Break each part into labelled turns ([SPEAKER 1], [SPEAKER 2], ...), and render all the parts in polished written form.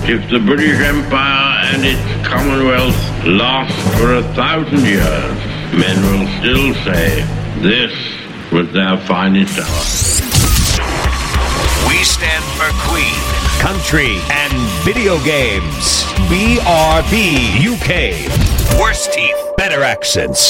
[SPEAKER 1] If the British Empire and its Commonwealth last for 1,000 years, men will still say this was their finest hour.
[SPEAKER 2] We stand for Queen,
[SPEAKER 3] country, and video games. BRB UK.
[SPEAKER 2] Worse teeth,
[SPEAKER 3] better accents.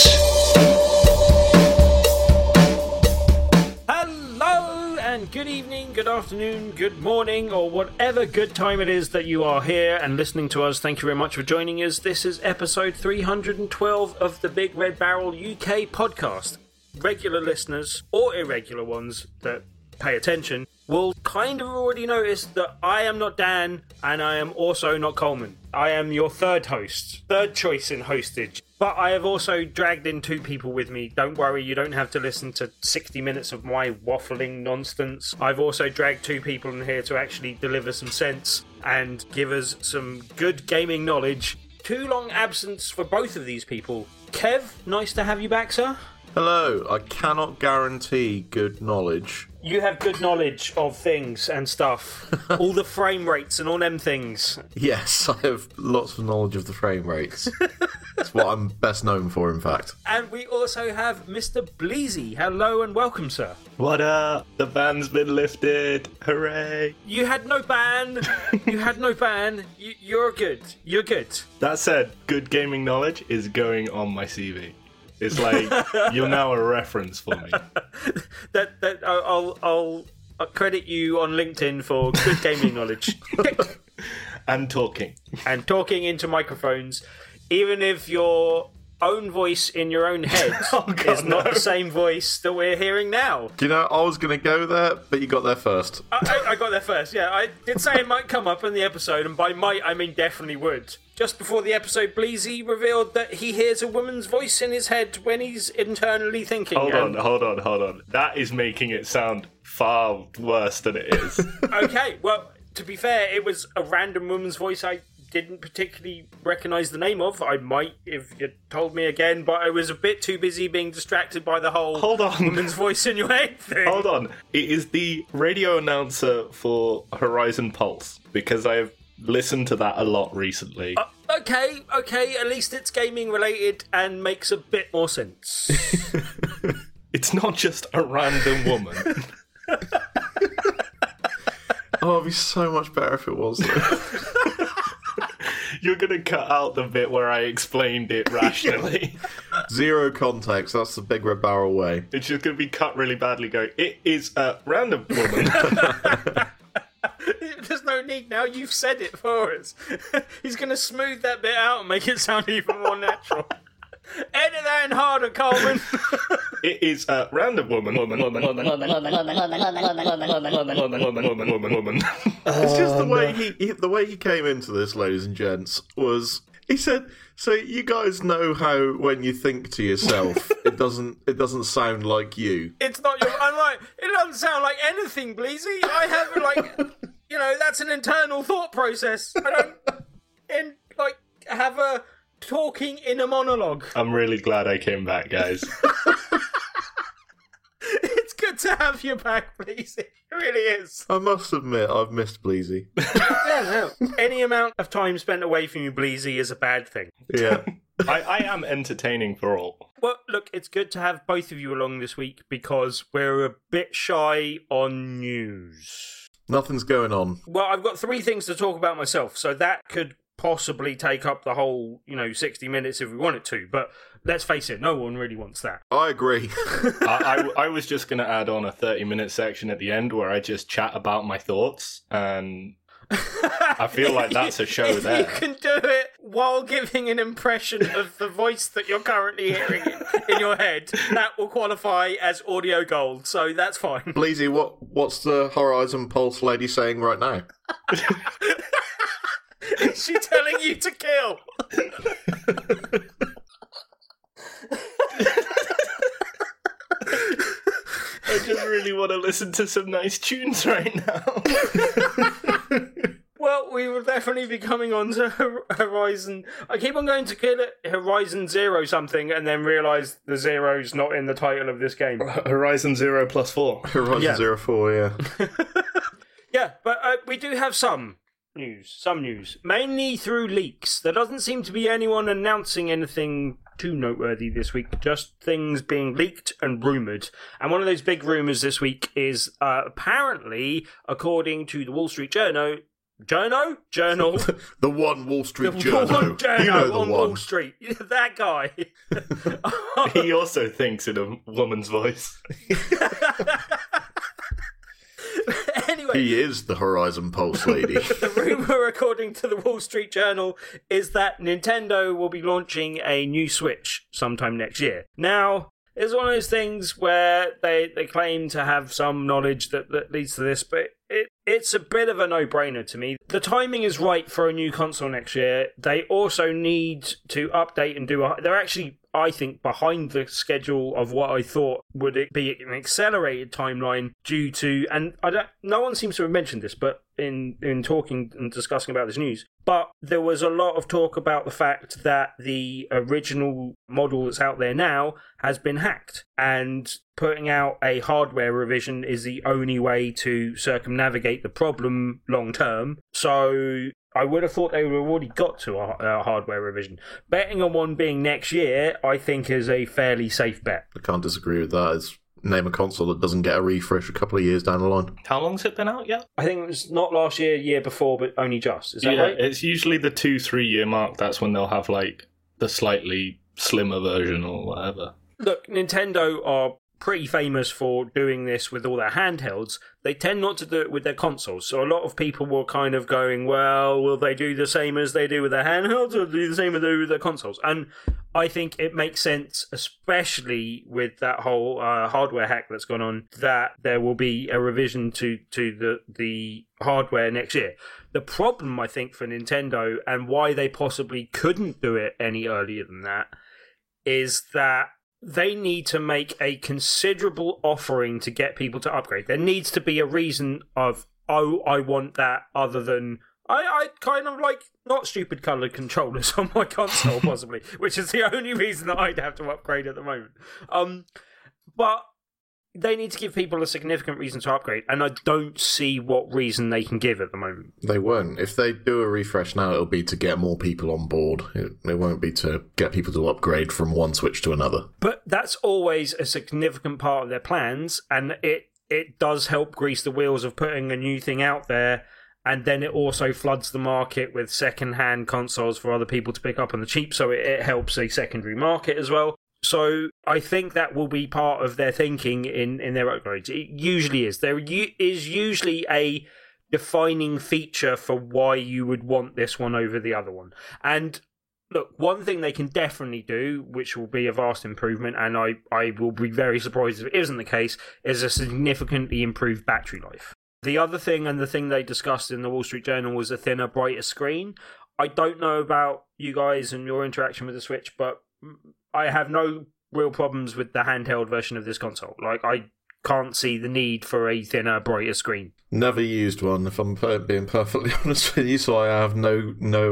[SPEAKER 4] Hello and good evening, good afternoon, good morning, or whatever good time it is that you are here and listening to us. Thank you very much for joining us. This is episode 312 of the Big Red Barrel UK podcast. Regular listeners, or irregular ones that pay attention, will kind of already notice that I am not Dan, and I am also not Coleman. I am your third host, third choice in hostage. But I have also dragged in two people with me. Don't worry, you don't have to listen to 60 minutes of my waffling nonsense. I've also dragged two people in here to actually deliver some sense and give us some good gaming knowledge. Too long absence for both of these people. Kev, nice to have you back, sir.
[SPEAKER 5] Hello, I cannot guarantee good knowledge.
[SPEAKER 4] You have good knowledge of things and stuff. All the frame rates and all them things.
[SPEAKER 5] Yes, I have lots of knowledge of the frame rates. That's what I'm best known for, in fact.
[SPEAKER 4] And we also have Mr. Bleezy. Hello and welcome, sir.
[SPEAKER 6] What up? The ban's been lifted. Hooray.
[SPEAKER 4] You had no ban. You had no ban. You're good. You're good.
[SPEAKER 6] That said, good gaming knowledge is going on my CV. It's like, you're now a reference for me.
[SPEAKER 4] I'll credit you on LinkedIn for good gaming knowledge.
[SPEAKER 6] And talking.
[SPEAKER 4] And talking into microphones, even if your own voice in your own head is not the same voice that we're hearing now.
[SPEAKER 5] Do you know, I was going to go there, but you got there first.
[SPEAKER 4] I got there first, yeah. I did say it might come up in the episode, and by might, I mean definitely would. Just before the episode, Bleezy revealed that he hears a woman's voice in his head when he's internally thinking.
[SPEAKER 6] Hold on. That is making it sound far worse than it is.
[SPEAKER 4] Okay, well, to be fair, it was a random woman's voice I didn't particularly recognise the name of. I might if you told me again, but I was a bit too busy being distracted by the whole woman's voice in your head thing.
[SPEAKER 6] Hold on. It is the radio announcer for Horizon Pulse, because I have listened to that a lot recently.
[SPEAKER 4] Okay, at least it's gaming related and makes a bit more sense.
[SPEAKER 6] It's not just a random woman.
[SPEAKER 5] Oh, it'd be so much better if it was, though.
[SPEAKER 6] You're going to cut out the bit where I explained it rationally.
[SPEAKER 5] Zero context, that's the Big Red Barrel way.
[SPEAKER 6] It's just going to be cut really badly going, it is a random woman.
[SPEAKER 4] There's no need now, you've said it for us. He's going to smooth that bit out and make it sound even more natural. Edit that in harder, Coleman.
[SPEAKER 6] It is a random woman.
[SPEAKER 5] It's just the way he came into this, ladies and gents, was he said, "So you guys know how when you think to yourself, it doesn't sound like you."
[SPEAKER 4] It's not your. I'm like, it doesn't sound like anything, Bleezy. I have that's an internal thought process. I don't have a talking in a monologue.
[SPEAKER 6] I'm really glad I came back, guys.
[SPEAKER 4] It's good to have you back, Bleezy. It really is.
[SPEAKER 5] I must admit, I've missed Bleezy.
[SPEAKER 4] Yeah, no. Any amount of time spent away from you, Bleezy, is a bad thing.
[SPEAKER 5] Yeah.
[SPEAKER 6] I am entertaining for all.
[SPEAKER 4] Well, look, it's good to have both of you along this week because we're a bit shy on news.
[SPEAKER 5] Nothing's going on.
[SPEAKER 4] Well, I've got three things to talk about myself, so that could possibly take up the whole, 60 minutes if we wanted to, but let's face it, no one really wants that.
[SPEAKER 5] I agree.
[SPEAKER 6] I was just going to add on a 30-minute section at the end where I just chat about my thoughts, and I feel like that's a show there.
[SPEAKER 4] You can do it while giving an impression of the voice that you're currently hearing in your head. That will qualify as audio gold, so that's fine.
[SPEAKER 5] Bleezy, what's the Horizon Pulse lady saying right now?
[SPEAKER 4] Is she telling you to kill?
[SPEAKER 6] I just really want to listen to some nice tunes right now.
[SPEAKER 4] Well, we will definitely be coming on to Horizon. I keep on going to kill it Horizon Zero something and then realise the zero's not in the title of this game.
[SPEAKER 6] Horizon 0+4.
[SPEAKER 5] Horizon 04, yeah.
[SPEAKER 4] Yeah, but we do have some Some news. Mainly through leaks. There doesn't seem to be anyone announcing anything too noteworthy this week. Just things being leaked and rumoured. And one of those big rumours this week is apparently, according to the Wall Street Journal... the
[SPEAKER 5] one Wall Street Journal.
[SPEAKER 4] One journo
[SPEAKER 5] you know the
[SPEAKER 4] on
[SPEAKER 5] one.
[SPEAKER 4] Wall Street. That guy.
[SPEAKER 6] He also thinks in a woman's voice.
[SPEAKER 4] Anyway,
[SPEAKER 5] He is the Horizon Pulse lady.
[SPEAKER 4] the rumour, according to the Wall Street Journal, is that Nintendo will be launching a new Switch sometime next year. Now, it's one of those things where they claim to have some knowledge that leads to this, but it's a bit of a no-brainer to me. The timing is right for a new console next year. They also need to update and they're actually, I think, behind the schedule of what I thought would it be an accelerated timeline due to, and no one seems to have mentioned this, but in talking and discussing about this news, but there was a lot of talk about the fact that the original model that's out there now has been hacked, and putting out a hardware revision is the only way to circumnavigate the problem long term. So I would have thought they would have already got to a hardware revision. Betting on one being next year, I think, is a fairly safe bet.
[SPEAKER 5] I can't disagree with that. It's name a console that doesn't get a refresh a couple of years down the line.
[SPEAKER 6] How long's it been out yet?
[SPEAKER 4] I think it was not last year, year before, but only just. Is that right?
[SPEAKER 6] It's usually the 2-3 year mark. That's when they'll have like the slightly slimmer version or whatever.
[SPEAKER 4] Look, Nintendo are pretty famous for doing this with all their handhelds. They tend not to do it with their consoles. So a lot of people were kind of going, well, will they do the same as they do with their handhelds, or do the same as they do with their consoles? And I think it makes sense, especially with that whole hardware hack that's gone on, that there will be a revision to the hardware next year. The problem, I think, for Nintendo, and why they possibly couldn't do it any earlier than that, is that they need to make a considerable offering to get people to upgrade. There needs to be a reason of, oh, I want that, other than I kind of like not stupid coloured controllers on my console, possibly, which is the only reason that I'd have to upgrade at the moment. But they need to give people a significant reason to upgrade, and I don't see what reason they can give at the moment.
[SPEAKER 5] They won't. If they do a refresh now, it'll be to get more people on board. It won't be to get people to upgrade from one Switch to another.
[SPEAKER 4] But that's always a significant part of their plans, and it does help grease the wheels of putting a new thing out there, and then it also floods the market with second-hand consoles for other people to pick up on the cheap, so it helps a secondary market as well. So I think that will be part of their thinking in their upgrades. It usually is. There is usually a defining feature for why you would want this one over the other one. And look, one thing they can definitely do, which will be a vast improvement, and I will be very surprised if it isn't the case, is a significantly improved battery life. The other thing, and the thing they discussed in the Wall Street Journal, was a thinner, brighter screen. I don't know about you guys and your interaction with the Switch, but I have no real problems with the handheld version of this console. Like, I can't see the need for a thinner, brighter screen.
[SPEAKER 5] Never used one, if I'm being perfectly honest with you, so I have no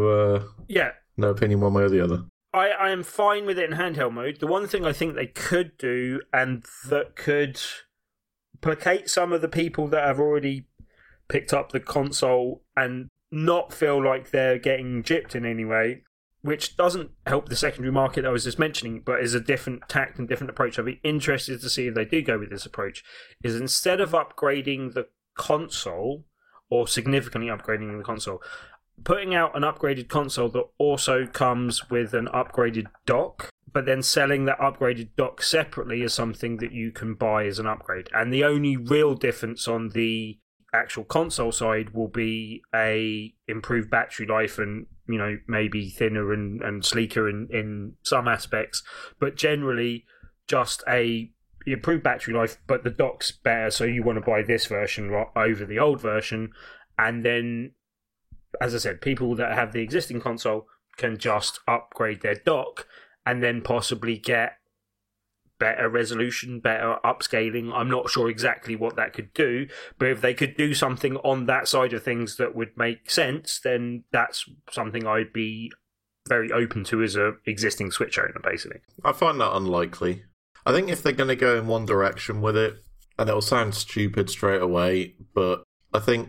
[SPEAKER 5] opinion one way or the other.
[SPEAKER 4] I am fine with it in handheld mode. The one thing I think they could do, and that could placate some of the people that have already picked up the console and not feel like they're getting gypped in any way, which doesn't help the secondary market I was just mentioning, but is a different tact and different approach. I'd be interested to see if they do go with this approach, is instead of upgrading the console, or significantly upgrading the console, putting out an upgraded console that also comes with an upgraded dock, but then selling that upgraded dock separately as something that you can buy as an upgrade. And the only real difference on the actual console side will be a improved battery life and, you know, maybe thinner and sleeker in some aspects, but generally just a improved battery life, but the dock's better, so you want to buy this version over the old version. And then, as I said, people that have the existing console can just upgrade their dock and then possibly get better resolution, better upscaling. I'm not sure exactly what that could do, but if they could do something on that side of things that would make sense, then that's something I'd be very open to as a existing Switch owner, basically.
[SPEAKER 5] I find that unlikely. I think if they're going to go in one direction with it, and it'll sound stupid straight away, but I think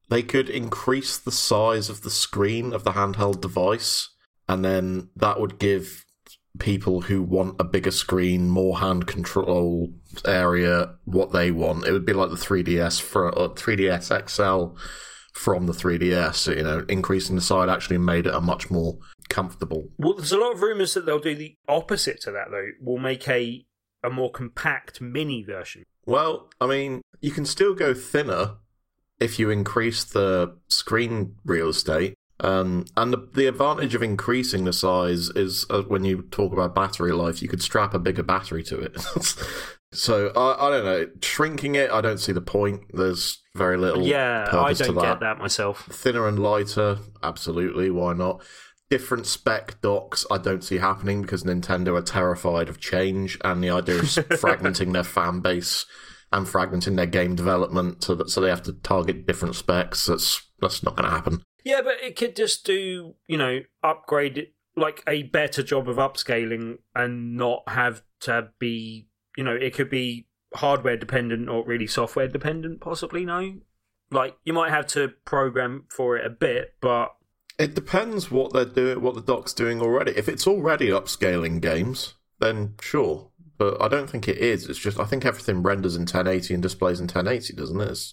[SPEAKER 5] they could increase the size of the screen of the handheld device, and then that would give people who want a bigger screen, more hand control area, what they want. It would be like the 3DS 3DS XL from the 3DS, increasing the size actually made it a much more comfortable.
[SPEAKER 4] Well, there's a lot of rumours that they'll do the opposite to that, though. We'll make a more compact mini version.
[SPEAKER 5] Well, I mean, you can still go thinner if you increase the screen real estate. And the advantage of increasing the size is when you talk about battery life, you could strap a bigger battery to it. So, I don't know. Shrinking it, I don't see the point. There's very little purpose to that.
[SPEAKER 4] I don't get that myself.
[SPEAKER 5] Thinner and lighter, absolutely, why not? Different spec docks, I don't see happening because Nintendo are terrified of change and the idea of fragmenting their fan base and fragmenting their game development so they have to target different specs. That's not going to happen.
[SPEAKER 4] Yeah, but it could just do, upgrade it, like a better job of upscaling and not have to be, it could be hardware dependent or really software dependent, possibly, no? Like, you might have to program for it a bit, but...
[SPEAKER 5] It depends what they're doing, what the dock's doing already. If it's already upscaling games, then sure. But I don't think it is. It's just, I think everything renders in 1080 and displays in 1080, doesn't it?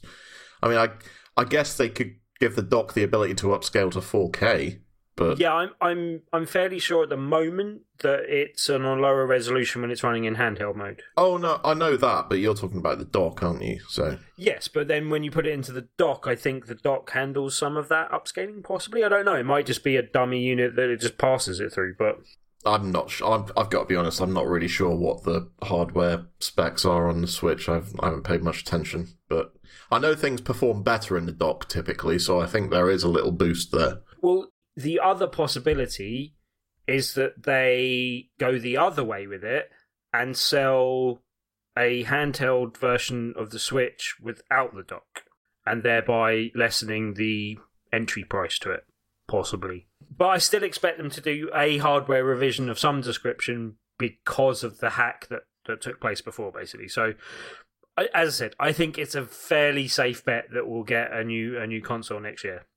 [SPEAKER 5] I guess they could give the dock the ability to upscale to 4K, but
[SPEAKER 4] yeah, I'm fairly sure at the moment that it's on a lower resolution when it's running in handheld mode.
[SPEAKER 5] Oh no, I know that, but you're talking about the dock, aren't you? So
[SPEAKER 4] yes, but then when you put it into the dock, I think the dock handles some of that upscaling. Possibly, I don't know. It might just be a dummy unit that it just passes it through, but.
[SPEAKER 5] I'm not sure. I've got to be honest, I'm not really sure what the hardware specs are on the Switch. I haven't paid much attention, but I know things perform better in the dock typically, so I think there is a little boost there.
[SPEAKER 4] Well, the other possibility is that they go the other way with it and sell a handheld version of the Switch without the dock, and thereby lessening the entry price to it, possibly. But I still expect them to do a hardware revision of some description because of the hack that took place before, basically. So, as I said, I think it's a fairly safe bet that we'll get a new console next year.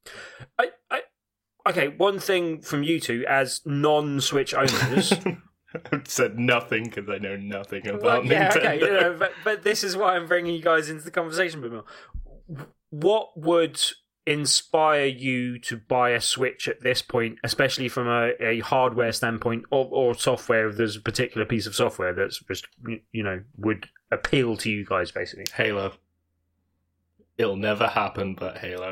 [SPEAKER 4] Okay, one thing from you two as non-Switch owners.
[SPEAKER 6] I've said nothing because I know nothing about Nintendo.
[SPEAKER 4] Okay, but this is why I'm bringing you guys into the conversation a bit more. What would inspire you to buy a Switch at this point, especially from a hardware standpoint or software, if there's a particular piece of software that's just, would appeal to you guys, basically?
[SPEAKER 6] Halo. It'll never happen, but Halo.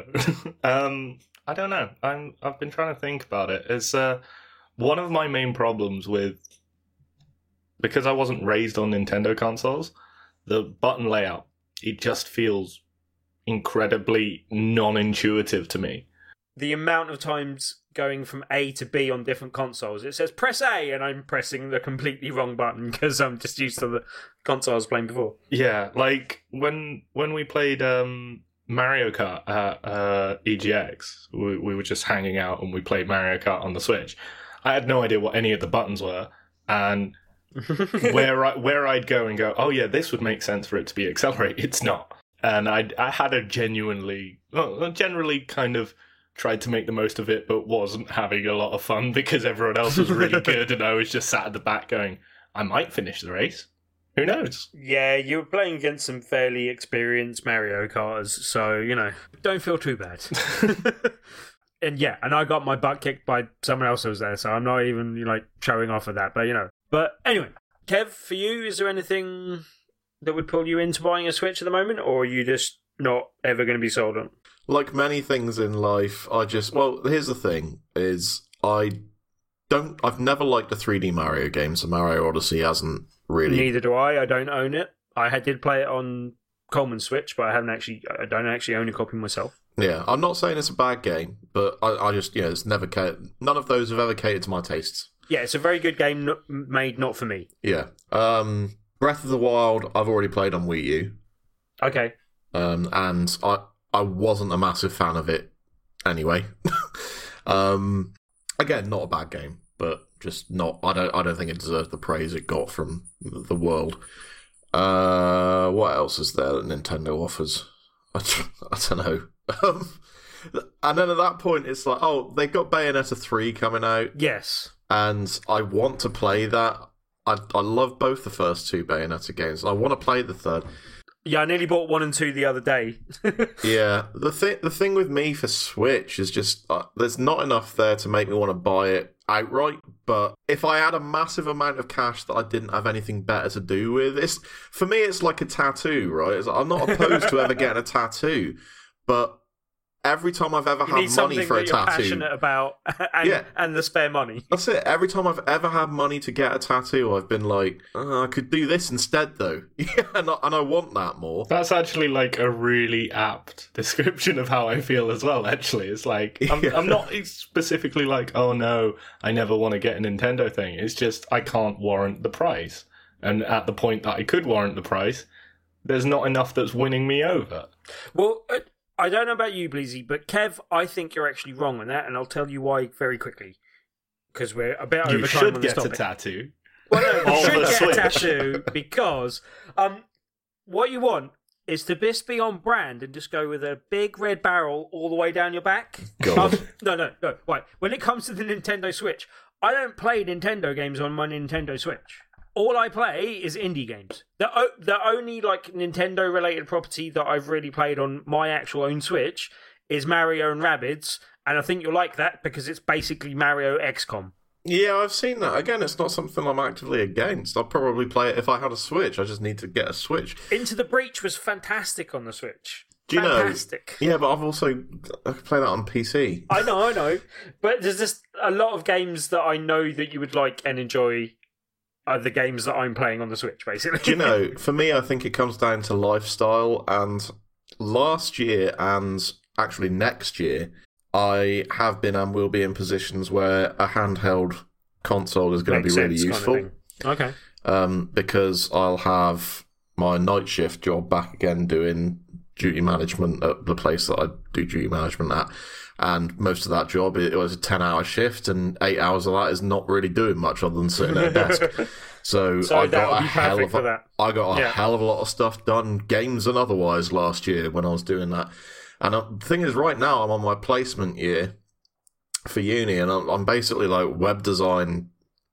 [SPEAKER 6] I don't know. I've been trying to think about it. It's one of my main problems because I wasn't raised on Nintendo consoles, the button layout, it just feels incredibly non-intuitive to me.
[SPEAKER 4] The amount of times going from A to B on different consoles, it says press A and I'm pressing the completely wrong button because I'm just used to the console I was playing before.
[SPEAKER 6] Yeah, like when we played Mario Kart at EGX, we were just hanging out and we played Mario Kart on the Switch. I had no idea what any of the buttons were, and where I'd go and go, oh yeah, this would make sense for it to be accelerate. It's not. And I had a generally kind of tried to make the most of it, but wasn't having a lot of fun because everyone else was really good and I was just sat at the back going, I might finish the race. Who knows?
[SPEAKER 4] Yeah, you were playing against some fairly experienced Mario Karters, so, don't feel too bad. And I got my butt kicked by someone else who was there, so I'm not even, showing off of that, but, But anyway, Kev, for you, is there anything that would pull you into buying a Switch at the moment, or are you just not ever going to be sold on?
[SPEAKER 5] Like many things in life, here's the thing, is I've never liked the 3D Mario games. The Mario Odyssey hasn't really...
[SPEAKER 4] Neither do I. I don't own it. I did play it on Coleman's Switch, but I don't actually own a copy myself.
[SPEAKER 5] Yeah, I'm not saying it's a bad game, but I just, it's never... None of those have ever catered to my tastes.
[SPEAKER 4] Yeah, it's a very good game made not for me.
[SPEAKER 5] Yeah. Breath of the Wild, I've already played on Wii U.
[SPEAKER 4] Okay.
[SPEAKER 5] And I wasn't a massive fan of it anyway. Again, not a bad game, but just not. I don't think it deserves the praise it got from the world. What else is there that Nintendo offers? I don't know. And then at that point, it's like, oh, they've got Bayonetta 3 coming out,
[SPEAKER 4] Yes.
[SPEAKER 5] and I want to play that. I love both the first two Bayonetta games. I want to play the third.
[SPEAKER 4] Yeah, I nearly bought 1 and 2 the other day.
[SPEAKER 5] Yeah, the thing with me for Switch is just there's not enough there to make me want to buy it outright. But if I had a massive amount of cash that I didn't have anything better to do with, for me it's like a tattoo, right? I'm not opposed to ever getting a tattoo, but every time I've ever had money for a tattoo,
[SPEAKER 4] passionate about, and the spare money.
[SPEAKER 5] That's it. Every time I've ever had money to get a tattoo, I've been like, I could do this instead, though. Yeah, and I want that more.
[SPEAKER 6] That's actually like a really apt description of how I feel as well. Actually, it's like I'm not specifically like, oh no, I never want to get a Nintendo thing. It's just I can't warrant the price, and at the point that I could warrant the price, there's not enough that's winning me over.
[SPEAKER 4] Well. I don't know about you, Bleezy, but Kev, I think you're actually wrong on that, and I'll tell you why very quickly. Because we're a bit over time on this topic.
[SPEAKER 6] You should get a tattoo.
[SPEAKER 4] Well, no, you should get a tattoo because what you want is to just be on brand and just go with a big red barrel all the way down your back. No. Right. When it comes to the Nintendo Switch, I don't play Nintendo games on my Nintendo Switch. All I play is indie games. The only like Nintendo related property that I've really played on my actual own Switch is Mario and Rabbids, and I think you'll like that because it's basically Mario XCOM.
[SPEAKER 5] Yeah, I've seen that. Again, it's not something I'm actively against. I'll probably play it if I had a Switch. I just need to get a Switch.
[SPEAKER 4] Into the Breach was fantastic on the Switch.
[SPEAKER 5] Do you
[SPEAKER 4] fantastic.
[SPEAKER 5] Know? Yeah, but I could play that on PC.
[SPEAKER 4] I know. But there's just a lot of games that I know that you would like and enjoy. Are the games that I'm playing on the Switch, basically.
[SPEAKER 5] Do you know, for me, I think it comes down to lifestyle. And last year, and actually next year, I have been and will be in positions where a handheld console is going to be really useful.
[SPEAKER 4] Kind of okay.
[SPEAKER 5] Because I'll have my night shift job back again doing duty management at the place that I do duty management at. And most of that job, it was a 10-hour shift, and 8 hours of that is not really doing much other than sitting at a desk. So I got a hell of a lot of stuff done, games and otherwise, last year when I was doing that. And the thing is, right now I'm on my placement year for uni, and I'm basically like web development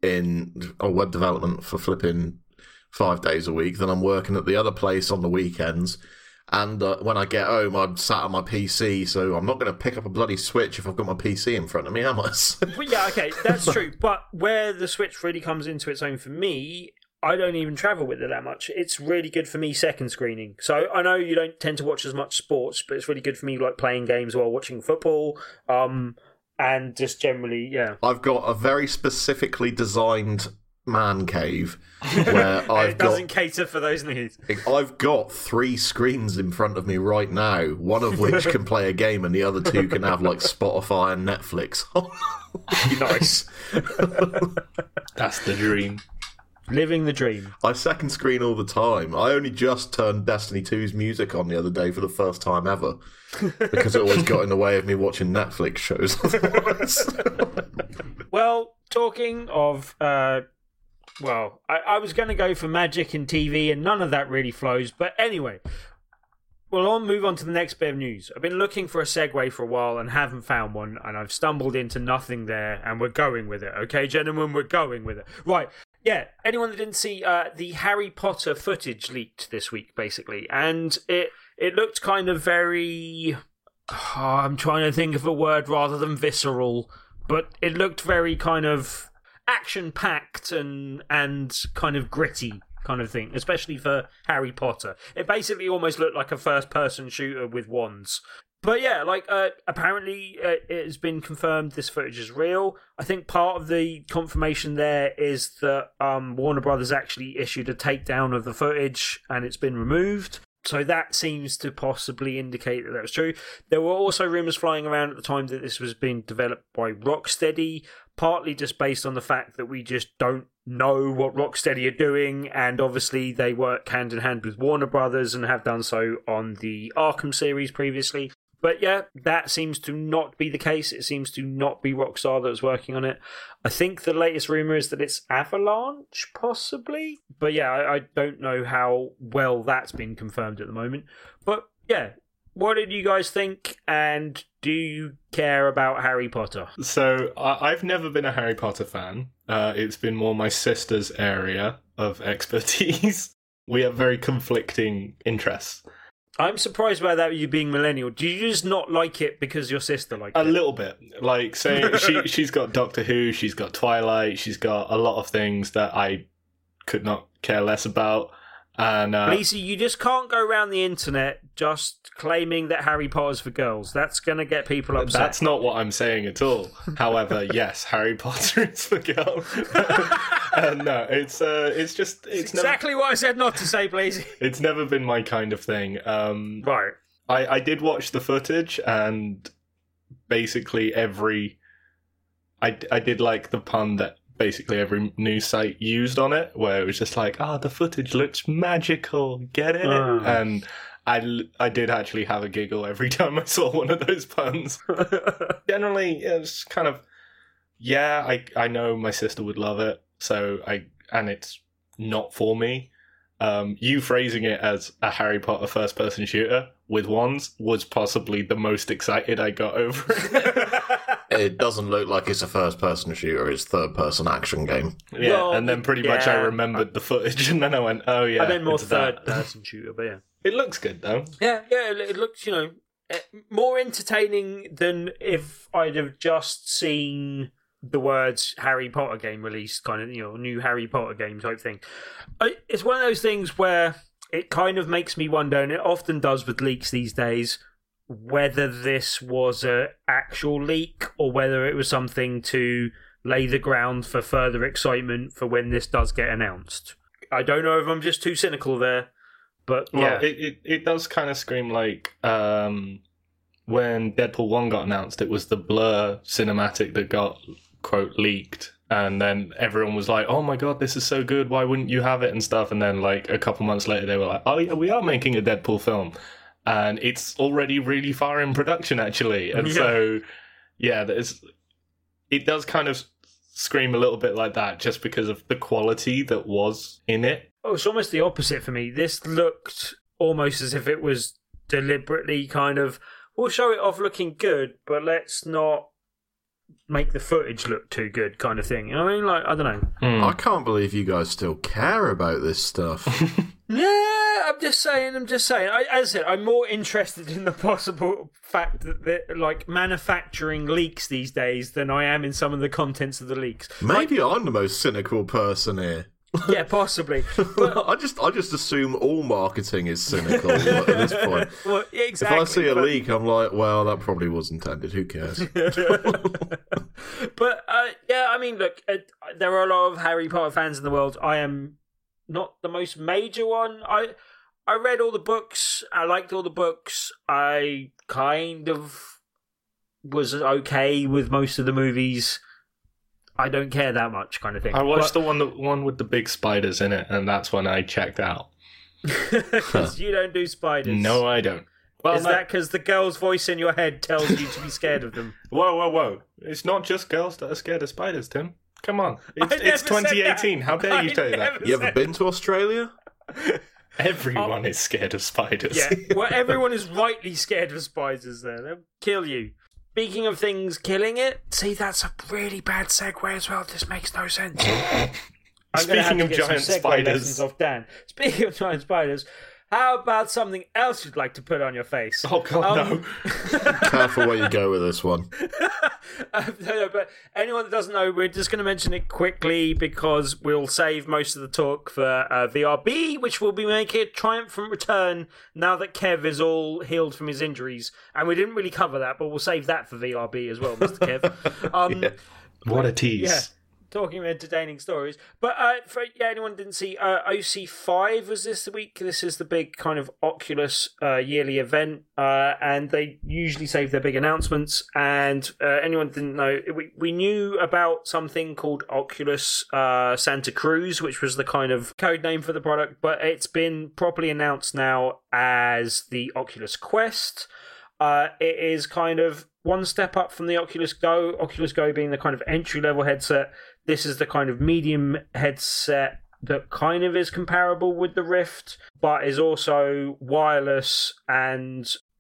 [SPEAKER 5] for flipping 5 days a week. Then I'm working at the other place on the weekends. And when I get home, I'm sat on my PC, so I'm not going to pick up a bloody Switch if I've got my PC in front of me, am I?
[SPEAKER 4] Well, yeah, okay, that's true. But where the Switch really comes into its own for me, I don't even travel with it that much. It's really good for me second screening. So I know you don't tend to watch as much sports, but it's really good for me like playing games while watching football, and just generally, yeah.
[SPEAKER 5] I've got a very specifically designed man cave where
[SPEAKER 4] it doesn't cater for those needs.
[SPEAKER 5] I've got 3 screens in front of me right now, one of which can play a game and the other 2 can have like Spotify and Netflix.
[SPEAKER 4] Nice.
[SPEAKER 6] That's the dream.
[SPEAKER 4] Living the dream.
[SPEAKER 5] I second screen all the time. I only just turned Destiny 2's music on the other day for the first time ever because it always got in the way of me watching Netflix shows.
[SPEAKER 4] Well, talking of I was going to go for magic and TV, and none of that really flows. But anyway, we'll move on to the next bit of news. I've been looking for a segue for a while and haven't found one, and I've stumbled into nothing there, and we're going with it. Okay, gentlemen, we're going with it. Right. Yeah, anyone that didn't see the Harry Potter footage leaked this week, basically, and it looked kind of very... I'm trying to think of a word rather than visceral, but it looked very kind of action-packed and kind of gritty kind of thing, especially for Harry Potter. It basically almost looked like a first-person shooter with wands. But yeah, like apparently it has been confirmed this footage is real. I think part of the confirmation there is that Warner Brothers actually issued a takedown of the footage and it's been removed. So that seems to possibly indicate that was true. There were also rumours flying around at the time that this was being developed by Rocksteady, partly just based on the fact that we just don't know what Rocksteady are doing, and obviously they work hand in hand with Warner Brothers and have done so on the Arkham series previously. But yeah, that seems to not be the case. It seems to not be Rockstar that was working on it. I think the latest rumour is that it's Avalanche, possibly. But yeah, I don't know how well that's been confirmed at the moment. But yeah, what did you guys think, and do you care about Harry Potter?
[SPEAKER 6] So, I've never been a Harry Potter fan. It's been more my sister's area of expertise. We have very conflicting interests.
[SPEAKER 4] I'm surprised by that, you being millennial. Do you just not like it because your sister liked it?
[SPEAKER 6] A little bit. Like, saying she's got Doctor Who, she's got Twilight, she's got a lot of things that I could not care less about. And
[SPEAKER 4] Lisa, you just can't go around the internet just claiming that Harry Potter's for girls. That's going to get people upset.
[SPEAKER 6] That's not what I'm saying at all. However, yes, Harry Potter is for girls. No, it's
[SPEAKER 4] exactly what I said not to say, please.
[SPEAKER 6] It's never been my kind of thing.
[SPEAKER 4] Right.
[SPEAKER 6] I did watch the footage, and basically I did like the pun that basically every news site used on it, where it was just like, the footage looks magical, get it? And I did actually have a giggle every time I saw one of those puns. Generally, it's kind of, I know my sister would love it, and it's not for me. You phrasing it as a Harry Potter first-person shooter with wands was possibly the most excited I got over it.
[SPEAKER 5] It doesn't look like it's a first-person shooter, it's third-person action game.
[SPEAKER 6] Yeah, well, and then pretty much I remembered the footage, and then I went, oh yeah,
[SPEAKER 4] I meant more third-person shooter, but yeah.
[SPEAKER 6] It looks good, though.
[SPEAKER 4] Yeah, it looks, more entertaining than if I'd have just seen the words Harry Potter game released, kind of, new Harry Potter game type thing. It's one of those things where it kind of makes me wonder, and it often does with leaks these days, whether this was an actual leak or whether it was something to lay the ground for further excitement for when this does get announced. I don't know if I'm just too cynical there, but yeah.
[SPEAKER 6] Well, it does kind of scream like when Deadpool 1 got announced, it was the Blur cinematic that got, quote, leaked. And then everyone was like, oh my god, this is so good, why wouldn't you have it and stuff? And then like a couple months later they were like, oh yeah, we are making a Deadpool film. And it's already really far in production, actually. And so, it does kind of scream a little bit like that just because of the quality that was in it.
[SPEAKER 4] Oh, it's almost the opposite for me. This looked almost as if it was deliberately kind of, we'll show it off looking good, but let's not make the footage look too good kind of thing. I mean, like, I don't know.
[SPEAKER 5] I can't believe you guys still care about this stuff.
[SPEAKER 4] Yeah, I'm just saying. As I said, I'm more interested in the possible fact that like manufacturing leaks these days than I am in some of the contents of the leaks.
[SPEAKER 5] Maybe I'm the most cynical person here.
[SPEAKER 4] Yeah, possibly. But
[SPEAKER 5] I just assume all marketing is cynical at this point.
[SPEAKER 4] Well, exactly.
[SPEAKER 5] If I see a leak, I'm like, well, that probably was intended. Who cares?
[SPEAKER 4] But I mean, look, there are a lot of Harry Potter fans in the world. I am not the most major one. I read all the books. I liked all the books. I kind of was okay with most of the movies. I don't care that much, kind of thing.
[SPEAKER 6] I watched the one with the big spiders in it, and that's when I checked out.
[SPEAKER 4] Because you don't do spiders.
[SPEAKER 6] No, I don't. Well,
[SPEAKER 4] Is that because the girl's voice in your head tells you to be scared of them?
[SPEAKER 6] Whoa. It's not just girls that are scared of spiders, Tim. Come on. It's 2018. How dare you say that?
[SPEAKER 5] You ever been to Australia?
[SPEAKER 6] Everyone is scared of spiders.
[SPEAKER 4] Yeah, well, everyone is rightly scared of spiders there. They'll kill you. Speaking of things killing it, see, that's a really bad segue as well. This makes no sense.
[SPEAKER 6] Speaking of giant spiders.
[SPEAKER 4] Off Dan. Speaking of giant spiders, how about something else you'd like to put on your face?
[SPEAKER 6] Oh, God, no.
[SPEAKER 5] Careful where you go with this one.
[SPEAKER 4] No, but anyone that doesn't know, we're just going to mention it quickly because we'll save most of the talk for VRB, which will be making a triumphant return now that Kev is all healed from his injuries. And we didn't really cover that, but we'll save that for VRB as well, Mr. Kev.
[SPEAKER 6] Yeah. What a tease.
[SPEAKER 4] Yeah. Talking of entertaining stories. But for anyone who didn't see, OC5 was this week. This is the big kind of Oculus yearly event, and they usually save their big announcements. And anyone didn't know, we knew about something called Oculus Santa Cruz, which was the kind of code name for the product, but it's been properly announced now as the Oculus Quest. It is kind of one step up from the Oculus Go being the kind of entry-level headset. This is the kind of medium headset that kind of is comparable with the Rift, but is also wireless and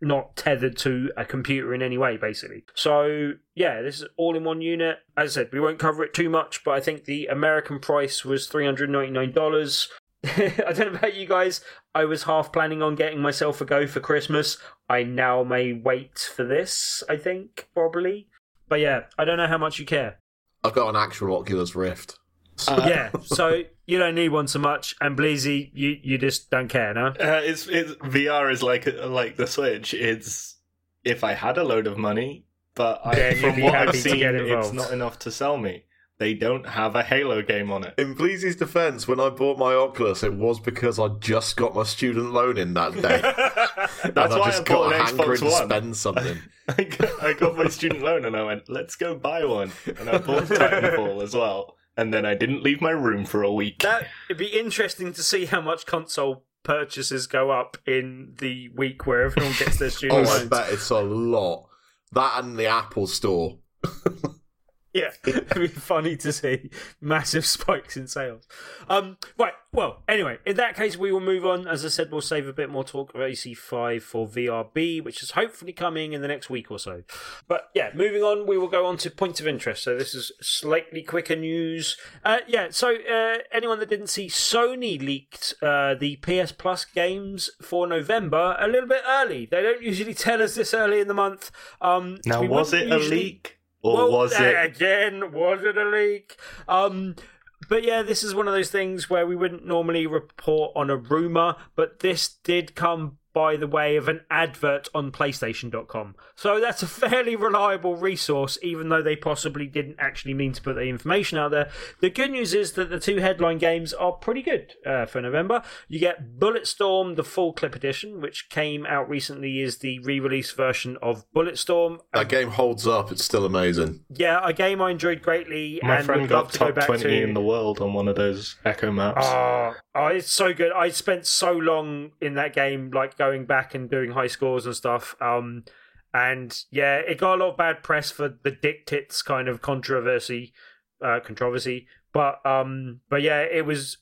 [SPEAKER 4] not tethered to a computer in any way, basically. So, yeah, this is all in one unit. As I said, we won't cover it too much, but I think the American price was $399. I don't know about you guys. I was half planning on getting myself a Go for Christmas. I now may wait for this, I think, probably. But yeah, I don't know how much you care.
[SPEAKER 5] I've got an actual Oculus Rift.
[SPEAKER 4] Yeah, so you don't need one so much, and Bleezy, you just don't care, no?
[SPEAKER 6] It's VR is like the Switch. It's if I had a load of money, but from what I've seen, it's not enough to sell me. They don't have a Halo game on it.
[SPEAKER 5] In Bleezy's defense, when I bought my Oculus, it was because I just got my student loan in that day.
[SPEAKER 6] That's why I
[SPEAKER 5] just
[SPEAKER 6] bought
[SPEAKER 5] got
[SPEAKER 6] an
[SPEAKER 5] a hankering
[SPEAKER 6] Xbox
[SPEAKER 5] to
[SPEAKER 6] One.
[SPEAKER 5] spend something.
[SPEAKER 6] I got my student loan and I went, let's go buy one. And I bought Titanfall as well. And then I didn't leave my room for a week.
[SPEAKER 4] It'd be interesting to see how much console purchases go up in the week where everyone gets their student loans.
[SPEAKER 5] I bet it's a lot. That and the Apple Store.
[SPEAKER 4] Yeah, it'd be funny to see massive spikes in sales. Right, well, anyway, in that case, we will move on. As I said, we'll save a bit more talk of AC5 for VRB, which is hopefully coming in the next week or so. But yeah, moving on, we will go on to points of interest. So this is slightly quicker news. Anyone that didn't see, Sony leaked the PS Plus games for November a little bit early. They don't usually tell us this early in the month.
[SPEAKER 6] Now, was it a leak? Or was it...
[SPEAKER 4] Again, was it a leak? But yeah, this is one of those things where we wouldn't normally report on a rumour, but this did come by the way of an advert on PlayStation.com. So that's a fairly reliable resource, even though they possibly didn't actually mean to put the information out there. The good news is that the two headline games are pretty good for November. You get Bulletstorm, the full clip edition, which came out recently, is the re-release version of Bulletstorm.
[SPEAKER 5] That game holds up. It's still amazing.
[SPEAKER 4] Yeah, a game I enjoyed greatly.
[SPEAKER 6] My
[SPEAKER 4] and
[SPEAKER 6] friend
[SPEAKER 4] would
[SPEAKER 6] got
[SPEAKER 4] love to go
[SPEAKER 6] top
[SPEAKER 4] back
[SPEAKER 6] 20
[SPEAKER 4] to...
[SPEAKER 6] in the world on one of those Echo maps.
[SPEAKER 4] Oh, it's so good. I spent so long in that game, like going back and doing high scores and stuff. And yeah, it got a lot of bad press for the Dick Tits kind of controversy. But yeah, it was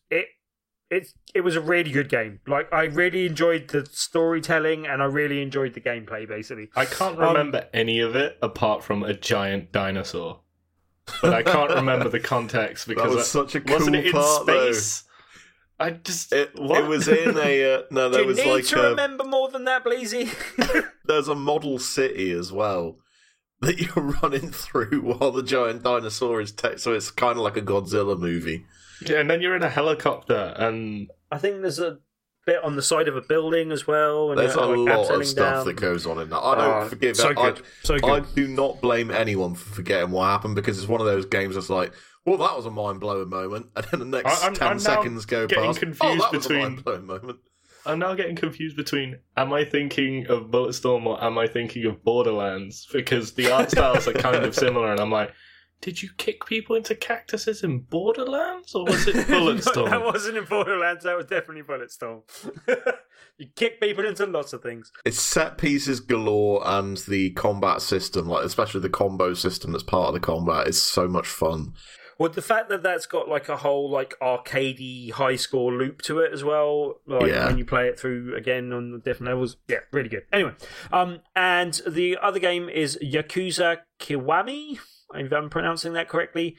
[SPEAKER 4] a really good game. Like, I really enjoyed the storytelling and I really enjoyed the gameplay, basically.
[SPEAKER 6] I can't remember any of it apart from a giant dinosaur. But I can't remember the context because
[SPEAKER 5] that was such a cool
[SPEAKER 6] wasn't it in
[SPEAKER 5] part,
[SPEAKER 6] space? Though. I just
[SPEAKER 5] it was in a no. There was
[SPEAKER 4] Do you need
[SPEAKER 5] like
[SPEAKER 4] to remember more than that, Bleezy?
[SPEAKER 5] There's a model city as well that you're running through while the giant dinosaur is so it's kind of like a Godzilla movie.
[SPEAKER 6] Yeah, and then you're in a helicopter, and
[SPEAKER 4] I think there's a bit on the side of a building as well. And
[SPEAKER 5] there's a lot of
[SPEAKER 4] abseiling
[SPEAKER 5] stuff
[SPEAKER 4] down.
[SPEAKER 5] that goes on in that. I don't forgive
[SPEAKER 4] so
[SPEAKER 5] it.
[SPEAKER 4] good. So good.
[SPEAKER 5] I do not blame anyone for forgetting what happened because it's one of those games that's like, well, that was a mind-blowing moment, and then the next 10 seconds go past. That was a mind-blowing moment.
[SPEAKER 6] I'm now getting confused between, am I thinking of Bulletstorm or am I thinking of Borderlands? Because the art styles are kind of similar, and I'm like, did you kick people into cactuses in Borderlands, or was it Bulletstorm?
[SPEAKER 4] No, that wasn't in Borderlands, that was definitely Bulletstorm. You kick people into lots of things.
[SPEAKER 5] It's set pieces galore, and the combat system, like especially the combo system that's part of the combat, is so much fun.
[SPEAKER 4] Well, the fact that that's got like a whole like arcadey high score loop to it as well, like when you play it through again on the different levels, yeah, really good. Anyway, and the other game is Yakuza Kiwami, if I'm pronouncing that correctly.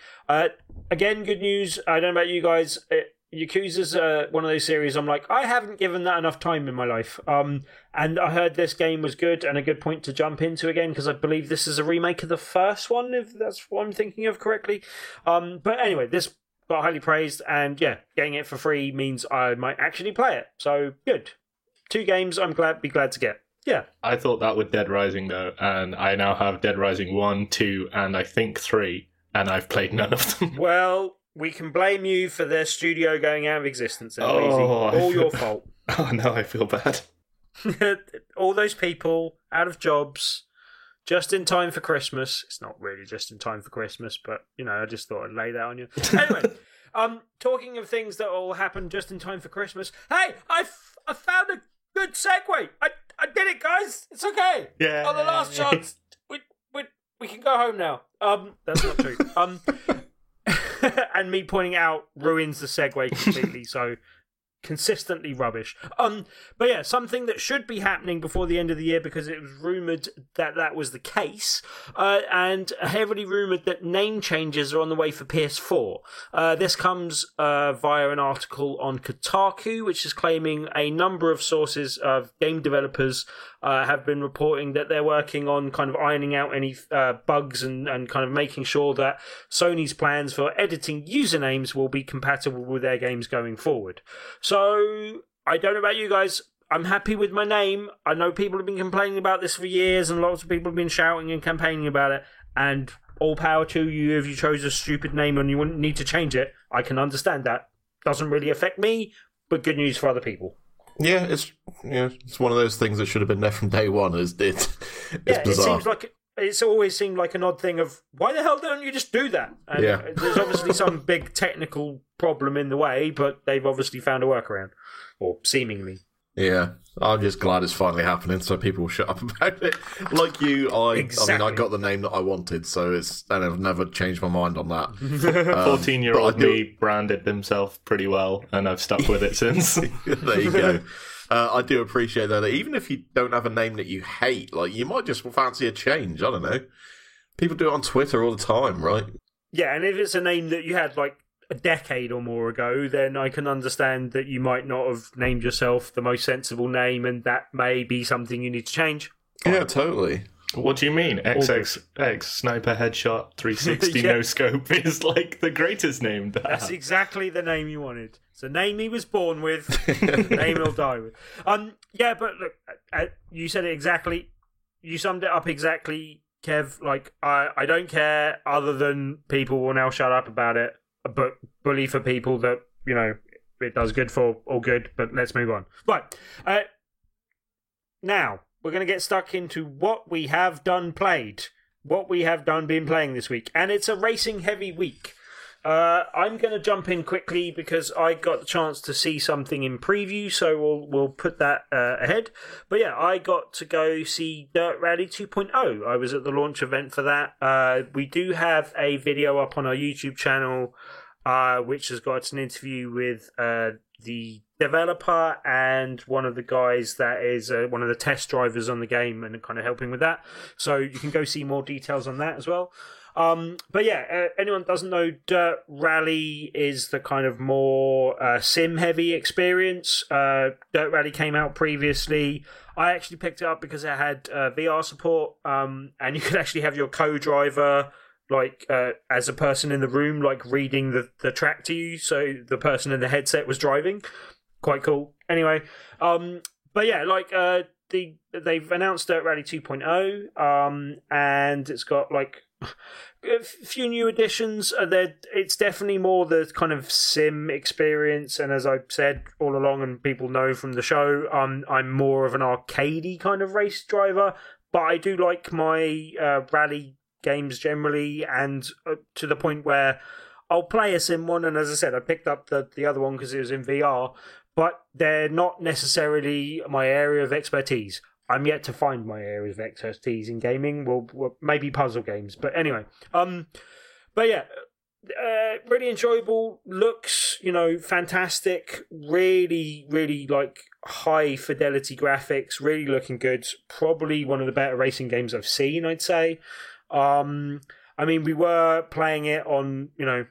[SPEAKER 4] Again, good news. I don't know about you guys. Yakuza's one of those series I'm like, I haven't given that enough time in my life. And I heard this game was good and a good point to jump into again because I believe this is a remake of the first one, if that's what I'm thinking of correctly. But anyway, this got highly praised, and yeah, getting it for free means I might actually play it. So good. 2 games I'm glad to get. Yeah.
[SPEAKER 6] I thought that with Dead Rising though, and I now have Dead Rising 1, 2, and I think 3, and I've played none of them.
[SPEAKER 4] Well, we can blame you for their studio going out of existence. All your fault.
[SPEAKER 6] Oh no, I feel bad.
[SPEAKER 4] All those people out of jobs, just in time for Christmas. It's not really just in time for Christmas, but you know, I just thought I'd lay that on you. Anyway, talking of things that will happen just in time for Christmas. Hey, I found a good segue. I did it, guys. It's okay.
[SPEAKER 6] Yeah.
[SPEAKER 4] On the last chance, we can go home now. That's not true. And me pointing out ruins the segue completely. So consistently rubbish. But yeah, something that should be happening before the end of the year, because it was rumoured that that was the case, and heavily rumoured that name changes are on the way for PS4. This comes via an article on Kotaku, which is claiming a number of sources of game developers have been reporting that they're working on kind of ironing out any bugs and kind of making sure that Sony's plans for editing usernames will be compatible with their games going forward. So, I don't know about you guys. I'm happy with my name. I know people have been complaining about this for years, and lots of people have been shouting and campaigning about it. And all power to you if you chose a stupid name and you wouldn't need to change it. I can understand that. Doesn't really affect me, but good news for other people.
[SPEAKER 5] Yeah, it's one of those things that should have been there from day one. It's bizarre.
[SPEAKER 4] It seems like it's always seemed like an odd thing of why the hell don't you just do that? And there's obviously some big technical problem in the way, but they've obviously found a workaround, or seemingly.
[SPEAKER 5] Yeah, I'm just glad it's finally happening, so people will shut up about it. Like you, I mean, I got the name that I wanted, and I've never changed my mind on that.
[SPEAKER 6] 14-year-old me branded himself pretty well, and I've stuck with it since.
[SPEAKER 5] There you go. I do appreciate that. Even if you don't have a name that you hate, like you might just fancy a change. I don't know. People do it on Twitter all the time, right?
[SPEAKER 4] Yeah, and if it's a name that you had like a decade or more ago, then I can understand that you might not have named yourself the most sensible name, and that may be something you need to change.
[SPEAKER 5] Yeah, totally.
[SPEAKER 6] What do you mean? XXX Sniper Headshot 360 No Scope is like the greatest name to have.
[SPEAKER 4] That's exactly the name you wanted. It's the name he was born with, the name he'll die with. Yeah, but look, you said it exactly. You summed it up exactly, Kev. Like, I don't care other than people will now shut up about it, but bully for people that, you know, it does good for, all good, but let's move on. Right. Now, we're going to get stuck into what we have been playing this week. And it's a racing-heavy week. I'm going to jump in quickly because I got the chance to see something in preview, so we'll put that ahead. But yeah, I got to go see Dirt Rally 2.0. I was at the launch event for that. We do have a video up on our YouTube channel, which has got an interview with the developer and one of the guys that is one of the test drivers on the game and kind of helping with that. So you can go see more details on that as well. But yeah, anyone doesn't know, Dirt Rally is the kind of more sim-heavy experience. Dirt Rally came out previously. I actually picked it up because it had VR support, and you could actually have your co-driver like as a person in the room, like reading the track to you, so the person in the headset was driving. Quite cool. Anyway, but yeah, like they've announced Dirt Rally 2.0, and it's got like a few new additions. It's definitely more the kind of sim experience, and as I've said all along, and people know from the show, I'm more of an arcadey kind of race driver, but I do like my rally games generally, and to the point where I'll play a sim one, and as I said, I picked up the other one because it was in VR, but they're not necessarily my area of expertise. I'm yet to find my areas of expertise in gaming. Well, maybe puzzle games, but anyway. But yeah, really enjoyable. Looks, fantastic. Really, really like high fidelity graphics. Really looking good. Probably one of the better racing games I've seen, I'd say. I mean, we were playing it on,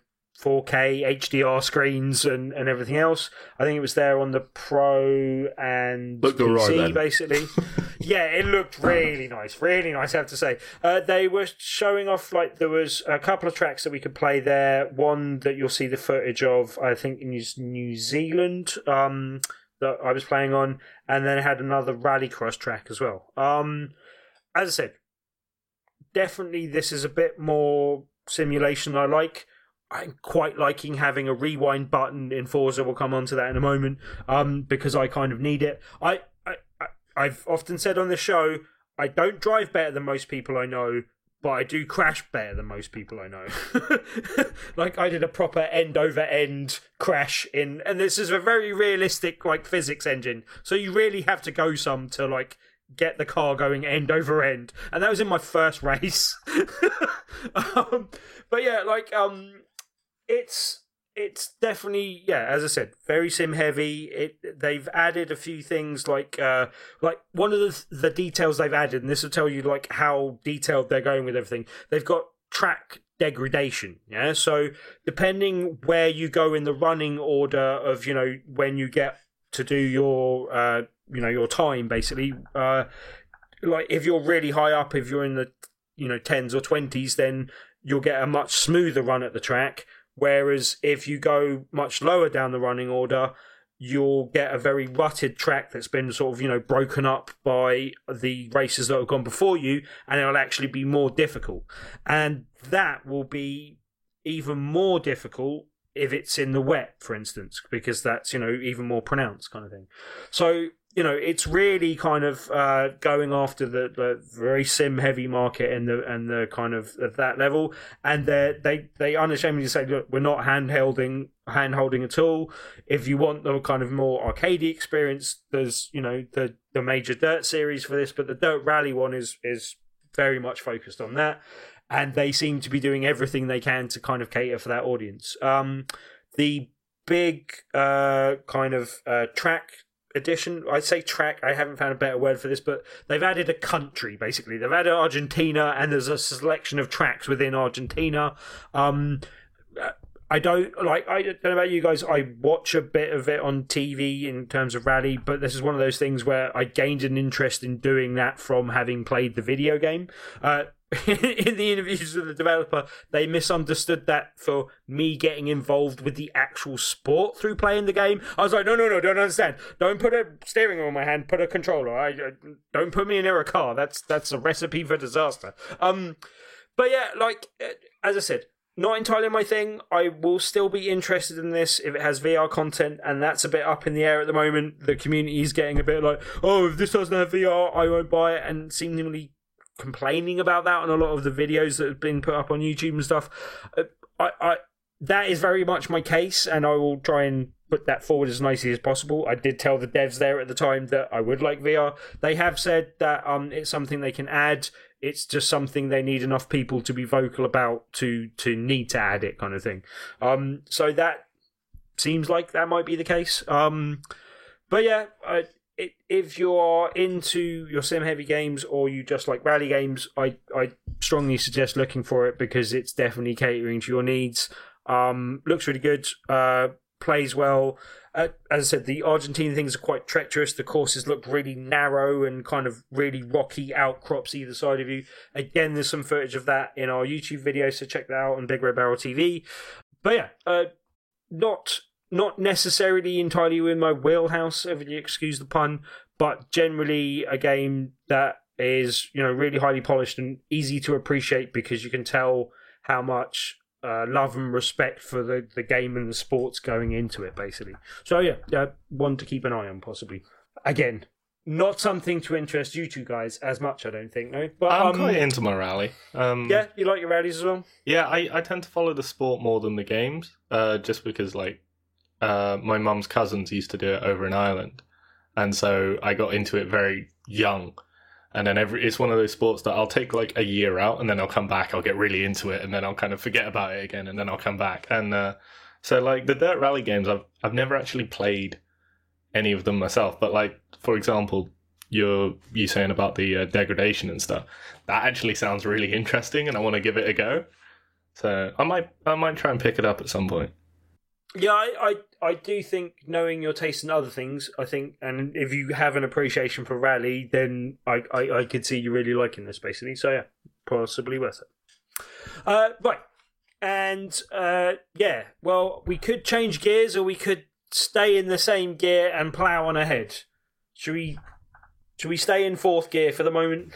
[SPEAKER 4] 4K HDR screens and everything else. I think it was there on the Pro and PC, basically. Yeah, it looked really nice, I have to say. They were showing off, like, there was a couple of tracks that we could play there. One that you'll see the footage of, I think, in New Zealand, that I was playing on, and then it had another rallycross track as well. As I said, definitely this is a bit more simulation I like. I'm quite liking having a rewind button in Forza. We'll come on to that in a moment, because I kind of need it. I've often said on the show, I don't drive better than most people I know, but I do crash better than most people I know. Like, I did a proper end-over-end crash and this is a very realistic, like, physics engine. So you really have to go some to, like, get the car going end over end. And that was in my first race. But yeah, like, it's it's definitely, yeah, as I said, very sim heavy. They've added a few things like one of the details they've added, and this will tell you like how detailed they're going with everything. They've got track degradation, yeah. So depending where you go in the running order of when you get to do your your time, basically, like if you're really high up, if you're in the 10s or 20s, then you'll get a much smoother run at the track. Whereas if you go much lower down the running order, you'll get a very rutted track that's been sort of, broken up by the racers that have gone before you, and it'll actually be more difficult. And that will be even more difficult if it's in the wet, for instance, because that's, even more pronounced kind of thing. So, it's really kind of going after the very sim heavy market and the kind of at that level, and they unashamedly say, look, we're not hand holding at all. If you want the kind of more arcadey experience, there's the major Dirt series for this, but the Dirt Rally one is very much focused on that, and they seem to be doing everything they can to kind of cater for that audience. The big kind of track edition, I say track, I haven't found a better word for this, but they've added a country, basically. They've added Argentina, and there's a selection of tracks within Argentina. I don't know about you guys, I watch a bit of it on TV in terms of rally, but this is one of those things where I gained an interest in doing that from having played the video game. In the interviews with the developer, they misunderstood that for me getting involved with the actual sport through playing the game. I was like, no, don't understand. Don't put a steering wheel in my hand, put a controller. Don't put me near a car. That's a recipe for disaster. But yeah, as I said, not entirely my thing. I will still be interested in this if it has VR content, and that's a bit up in the air at the moment. The community is getting a bit like, oh, if this doesn't have VR, I won't buy it, and seemingly complaining about that on a lot of the videos that have been put up on YouTube and stuff. That is very much my case, and I will try and put that forward as nicely as possible. I did tell the devs there at the time that I would like VR. They have said that it's something they can add. It's just something they need enough people to be vocal about to need to add it, kind of thing. So that seems like that might be the case. But yeah, if you are into your sim heavy games or you just like rally games, I strongly suggest looking for it, because it's definitely catering to your needs. Looks really good, plays well. As I said, the Argentine things are quite treacherous. The courses look really narrow and kind of really rocky outcrops either side of you. Again, there's some footage of that in our YouTube video, so check that out on Big Red Barrel TV. But yeah, not necessarily entirely in my wheelhouse, if you excuse the pun, but generally a game that is, really highly polished and easy to appreciate, because you can tell how much love and respect for the game and the sports going into it, basically. So yeah, one to keep an eye on, possibly. Again, not something to interest you two guys as much, I don't think, no. But
[SPEAKER 6] I'm quite into my rally.
[SPEAKER 4] Yeah, you like your rallies as well?
[SPEAKER 6] Yeah, I tend to follow the sport more than the games, just because, my mum's cousins used to do it over in Ireland, and so I got into it very young. And then it's one of those sports that I'll take like a year out, and then I'll come back, I'll get really into it, and then I'll kind of forget about it again, and then I'll come back. And so like the Dirt Rally games, I've never actually played any of them myself, but like, for example, you saying about the degradation and stuff, that actually sounds really interesting, and I want to give it a go. So I might try and pick it up at some point.
[SPEAKER 4] Yeah, I do think, knowing your taste in other things, I think, and if you have an appreciation for rally, then I could see you really liking this, basically. So yeah, possibly worth it. Right, and yeah, well, we could change gears, or we could stay in the same gear and plough on ahead. Should we stay in fourth gear for the moment?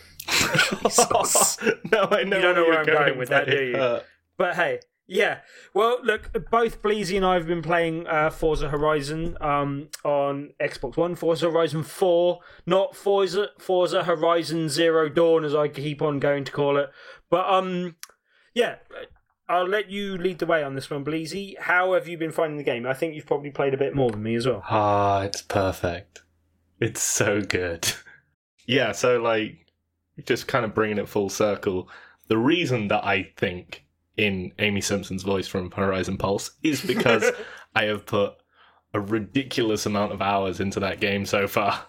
[SPEAKER 6] No, I know.
[SPEAKER 4] You don't know where I'm going with that, do you? But hey. Yeah, well, look, both Bleezy and I have been playing Forza Horizon on Xbox One, Forza Horizon 4, not Forza Horizon Zero Dawn, as I keep on going to call it. But, yeah, I'll let you lead the way on this one, Bleezy. How have you been finding the game? I think you've probably played a bit more than me as well.
[SPEAKER 6] It's perfect. It's so good. Yeah, so, just kind of bringing it full circle, the reason that I think in Amy Simpson's voice from Horizon Pulse is because I have put a ridiculous amount of hours into that game so far.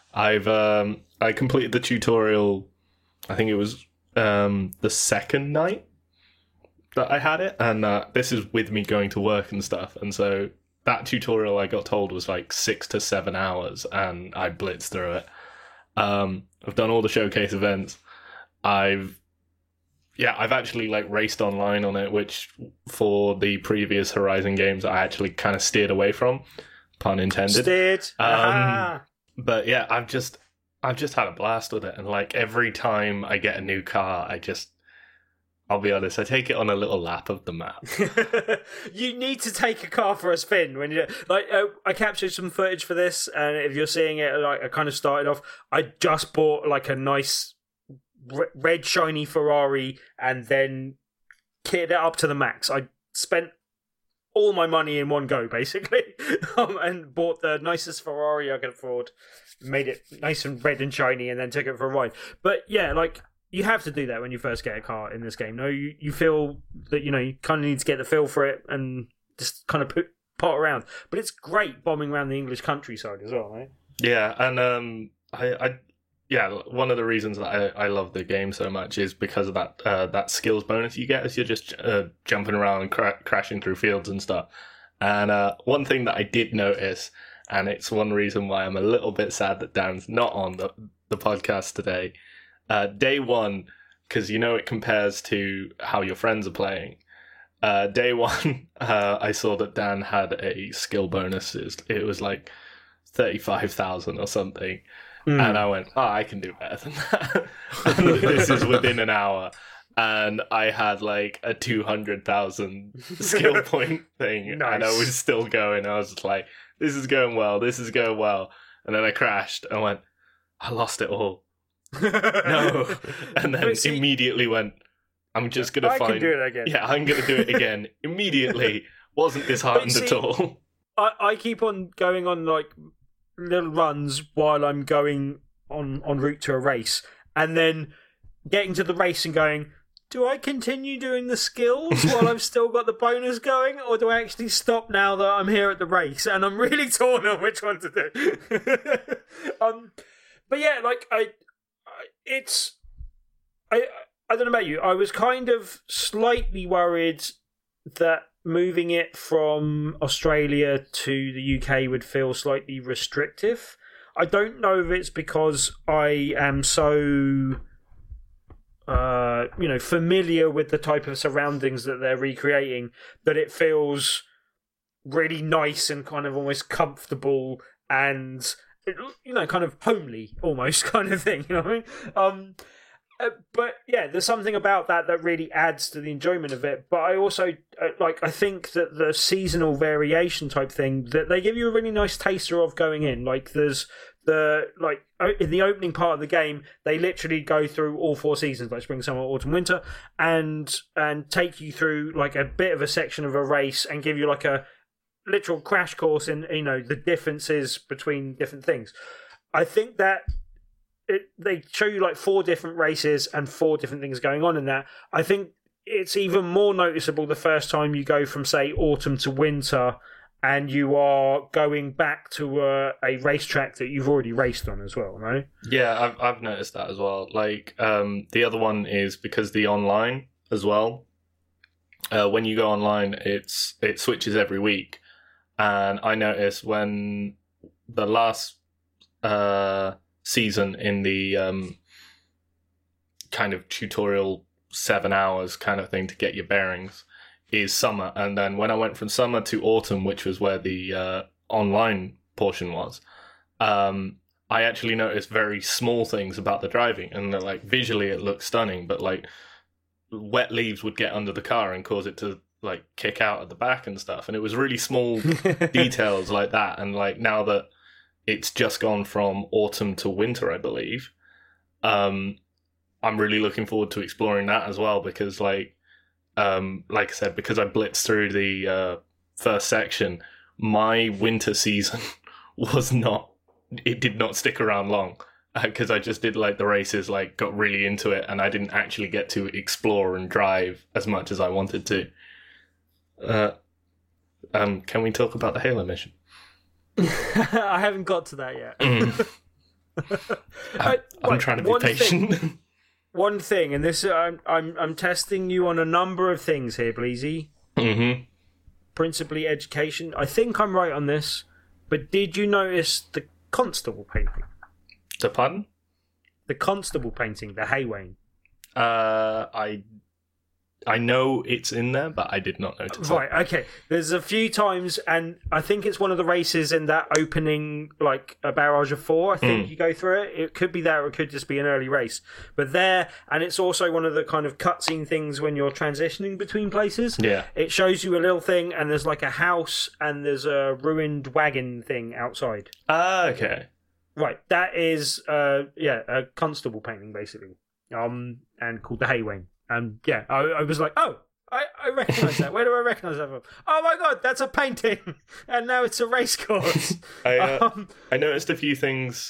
[SPEAKER 6] I completed the tutorial, I think it was the second night that I had it, and this is with me going to work and stuff, and so that tutorial I got told was like 6 to 7 hours, and I blitzed through it. I've done all the showcase events. I've actually like raced online on it, which for the previous Horizon games I actually kind of steered away from, pun intended.
[SPEAKER 4] Steered.
[SPEAKER 6] But yeah, I've just had a blast with it, and like every time I get a new car, I'll be honest, I take it on a little lap of the map.
[SPEAKER 4] You need to take a car for a spin when you like. I captured some footage for this, and if you're seeing it, like I kind of started off. I just bought like a nice red shiny Ferrari, and then kitted it up to the max. I spent all my money in one go, basically, and bought the nicest Ferrari I could afford, made it nice and red and shiny, and then took it for a ride. But yeah, like. You have to do that when you first get a car in this game. No, you feel that, you know, you kind of need to get the feel for it and just kind of pot around. But it's great bombing around the English countryside as well, right?
[SPEAKER 6] Yeah, and one of the reasons that I love the game so much is because of that skills bonus you get as you're just jumping around and crashing through fields and stuff. And one thing that I did notice, and it's one reason why I'm a little bit sad that Dan's not on the podcast today. Day one, because you know it compares to how your friends are playing. Day one, I saw that Dan had a skill bonus. It was like 35,000 or something. And I went, I can do better than that. And this is within an hour. And I had like a 200,000 skill point thing. Nice. And I was still going. I was just like, this is going well. And then I crashed and went, I lost it all. No. And then immediately went, I'm just going to find...
[SPEAKER 4] I can do it again.
[SPEAKER 6] Yeah, I'm going to do it again. Immediately. Wasn't disheartened at all.
[SPEAKER 4] I keep on going on like little runs while I'm going en route to a race. And then getting to the race and going, do I continue doing the skills while I've still got the bonus going? Or do I actually stop now that I'm here at the race? And I'm really torn on which one to do. But yeah, like, I don't know about you. I was kind of slightly worried that moving it from Australia to the UK would feel slightly restrictive. I don't know if it's because I am so, familiar with the type of surroundings that they're recreating that it feels really nice and kind of almost comfortable and, kind of homely almost kind of thing. You know what I mean? But yeah, there's something about that really adds to the enjoyment of it. But I also I think that the seasonal variation type thing that they give you a really nice taster of going in. Like there's in the opening part of the game, they literally go through all 4 seasons, like spring, summer, autumn, winter, and take you through like a bit of a section of a race and give you like a literal crash course in the differences between different things. I think that. They show you like 4 different races and 4 different things going on in that. I think it's even more noticeable the first time you go from, say, autumn to winter and you are going back to a racetrack that you've already raced on as well, no?
[SPEAKER 6] Yeah, I've noticed that as well. Like, the other one is because the online as well. When you go online, it switches every week. And I noticed when the last... season in the kind of tutorial 7 hours kind of thing to get your bearings is summer, and then when I went from summer to autumn, which was where the online portion was, I actually noticed very small things about the driving, and like visually it looked stunning, but like wet leaves would get under the car and cause it to like kick out at the back and stuff, and it was really small details like that. And like now that it's just gone from autumn to winter, I believe. I'm really looking forward to exploring that as well because, like I said, because I blitzed through the first section, my winter season did not stick around long. because I just did like the races, like got really into it, and I didn't actually get to explore and drive as much as I wanted to. Can we talk about the Halo mission?
[SPEAKER 4] I haven't got to that yet.
[SPEAKER 6] I'm trying to be patient.
[SPEAKER 4] One thing, and this I'm testing you on a number of things here, Bleezy.
[SPEAKER 6] Mm-hmm.
[SPEAKER 4] Principally education. I think I'm right on this, but did you notice the constable painting?
[SPEAKER 6] The pardon?
[SPEAKER 4] The constable painting, the Haywain.
[SPEAKER 6] I know it's in there, but I did not notice.
[SPEAKER 4] Right, okay. There's a few times, and I think it's one of the races in that opening, like a barrage of 4. I think you go through it. It could be that, or it could just be an early race. But there, and it's also one of the kind of cutscene things when you're transitioning between places.
[SPEAKER 6] Yeah.
[SPEAKER 4] It shows you a little thing, and there's like a house, and there's a ruined wagon thing outside.
[SPEAKER 6] Okay.
[SPEAKER 4] Right, that is, a constable painting, basically. And called the Haywain. And yeah, I was like, oh, I recognise that. Where do I recognise that from? Oh my god, that's a painting! And now it's a race course.
[SPEAKER 6] I noticed a few things,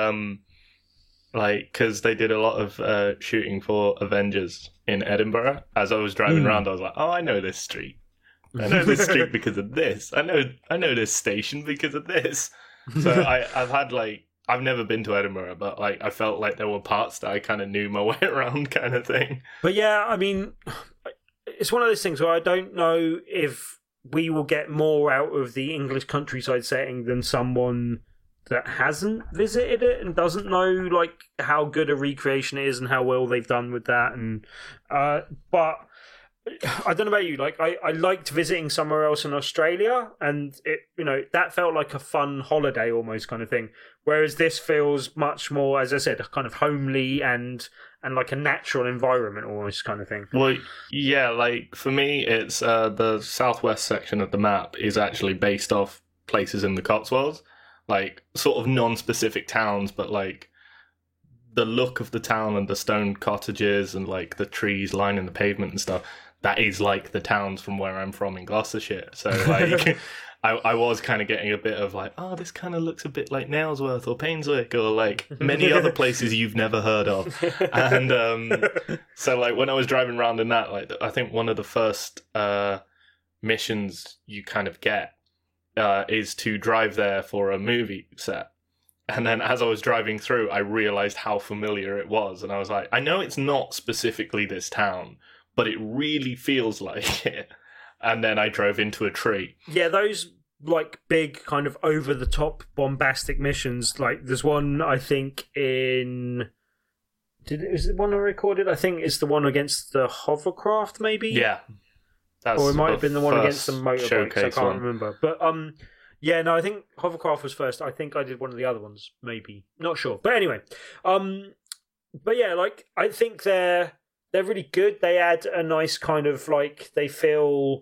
[SPEAKER 6] like, because they did a lot of shooting for Avengers in Edinburgh. As I was driving around, I was like, oh, I know this street. I know this street because of this. I know this station because of this. So I've had, like, I've never been to Edinburgh, but like I felt like there were parts that I kind of knew my way around, kind of thing.
[SPEAKER 4] But yeah, I mean, it's one of those things where I don't know if we will get more out of the English countryside setting than someone that hasn't visited it and doesn't know like how good a recreation it is and how well they've done with that. And but I don't know about you, like I liked visiting somewhere else in Australia, and it, you know, that felt like a fun holiday almost kind of thing. Whereas this feels much more, as I said, kind of homely and like a natural environment almost kind of thing.
[SPEAKER 6] Well, yeah, like for me, it's the southwest section of the map is actually based off places in the Cotswolds, like sort of non-specific towns, but like the look of the town and the stone cottages and like the trees lining the pavement and stuff. That is like the towns from where I'm from in Gloucestershire. So like I was kind of getting a bit of like, oh, this kind of looks a bit like Nailsworth or Painswick or like many other places you've never heard of. And so like when I was driving around in that, like I think one of the first missions you kind of get is to drive there for a movie set. And then as I was driving through, I realized how familiar it was. And I was like, I know it's not specifically this town, but it really feels like it. And then I drove into a tree.
[SPEAKER 4] Yeah, those like big kind of over the top bombastic missions. Like there's one I think in is it one I recorded? I think it's the one against the hovercraft, maybe.
[SPEAKER 6] Yeah,
[SPEAKER 4] or it might have been the one against the motorbikes. I can't remember. But yeah, no, I think hovercraft was first. I think I did one of the other ones, maybe. Not sure. But anyway, but yeah, like I think they're really good. They add a nice kind of like they feel.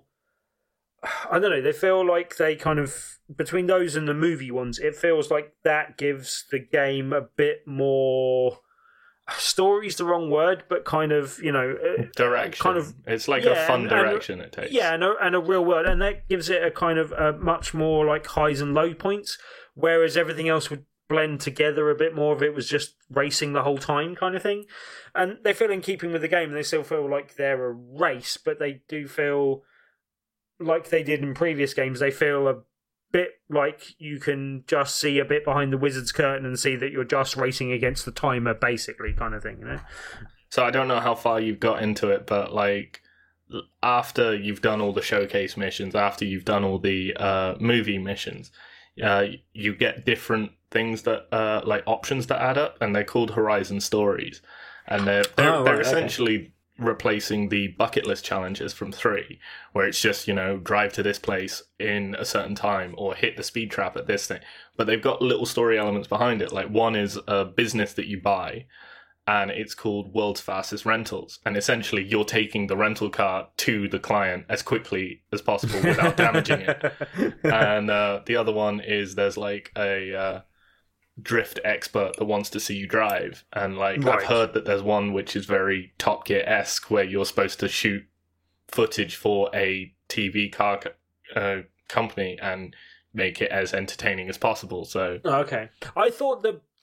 [SPEAKER 4] I don't know. They feel like they kind of between those and the movie ones. It feels like that gives the game a bit more. Story's the wrong word, but kind of
[SPEAKER 6] direction. Kind of, it's like a fun direction it takes.
[SPEAKER 4] Yeah, and a real world, and that gives it a kind of a much more like highs and low points, whereas everything else would blend together a bit more if it was just racing the whole time kind of thing. And they feel in keeping with the game, and they still feel like they're a race, but they do feel like they did in previous games. They feel a bit like you can just see a bit behind the wizard's curtain and see that you're just racing against the timer, basically, kind of thing, you know?
[SPEAKER 6] So I don't know how far you've got into it, but like after you've done all the showcase missions, after you've done all the movie missions, you get different things that like options that add up, and they're called Horizon Stories, and they're essentially replacing the bucket list challenges from 3, where it's just, drive to this place in a certain time or hit the speed trap at this thing. But they've got little story elements behind it. Like one is a business that you buy, and it's called World's Fastest Rentals. And essentially you're taking the rental car to the client as quickly as possible without damaging it. And the other one is there's like a drift expert that wants to see you drive, and like right. I've heard that there's one which is very Top Gear-esque, where you're supposed to shoot footage for a TV car company and make it as entertaining as possible. So
[SPEAKER 4] okay, I thought the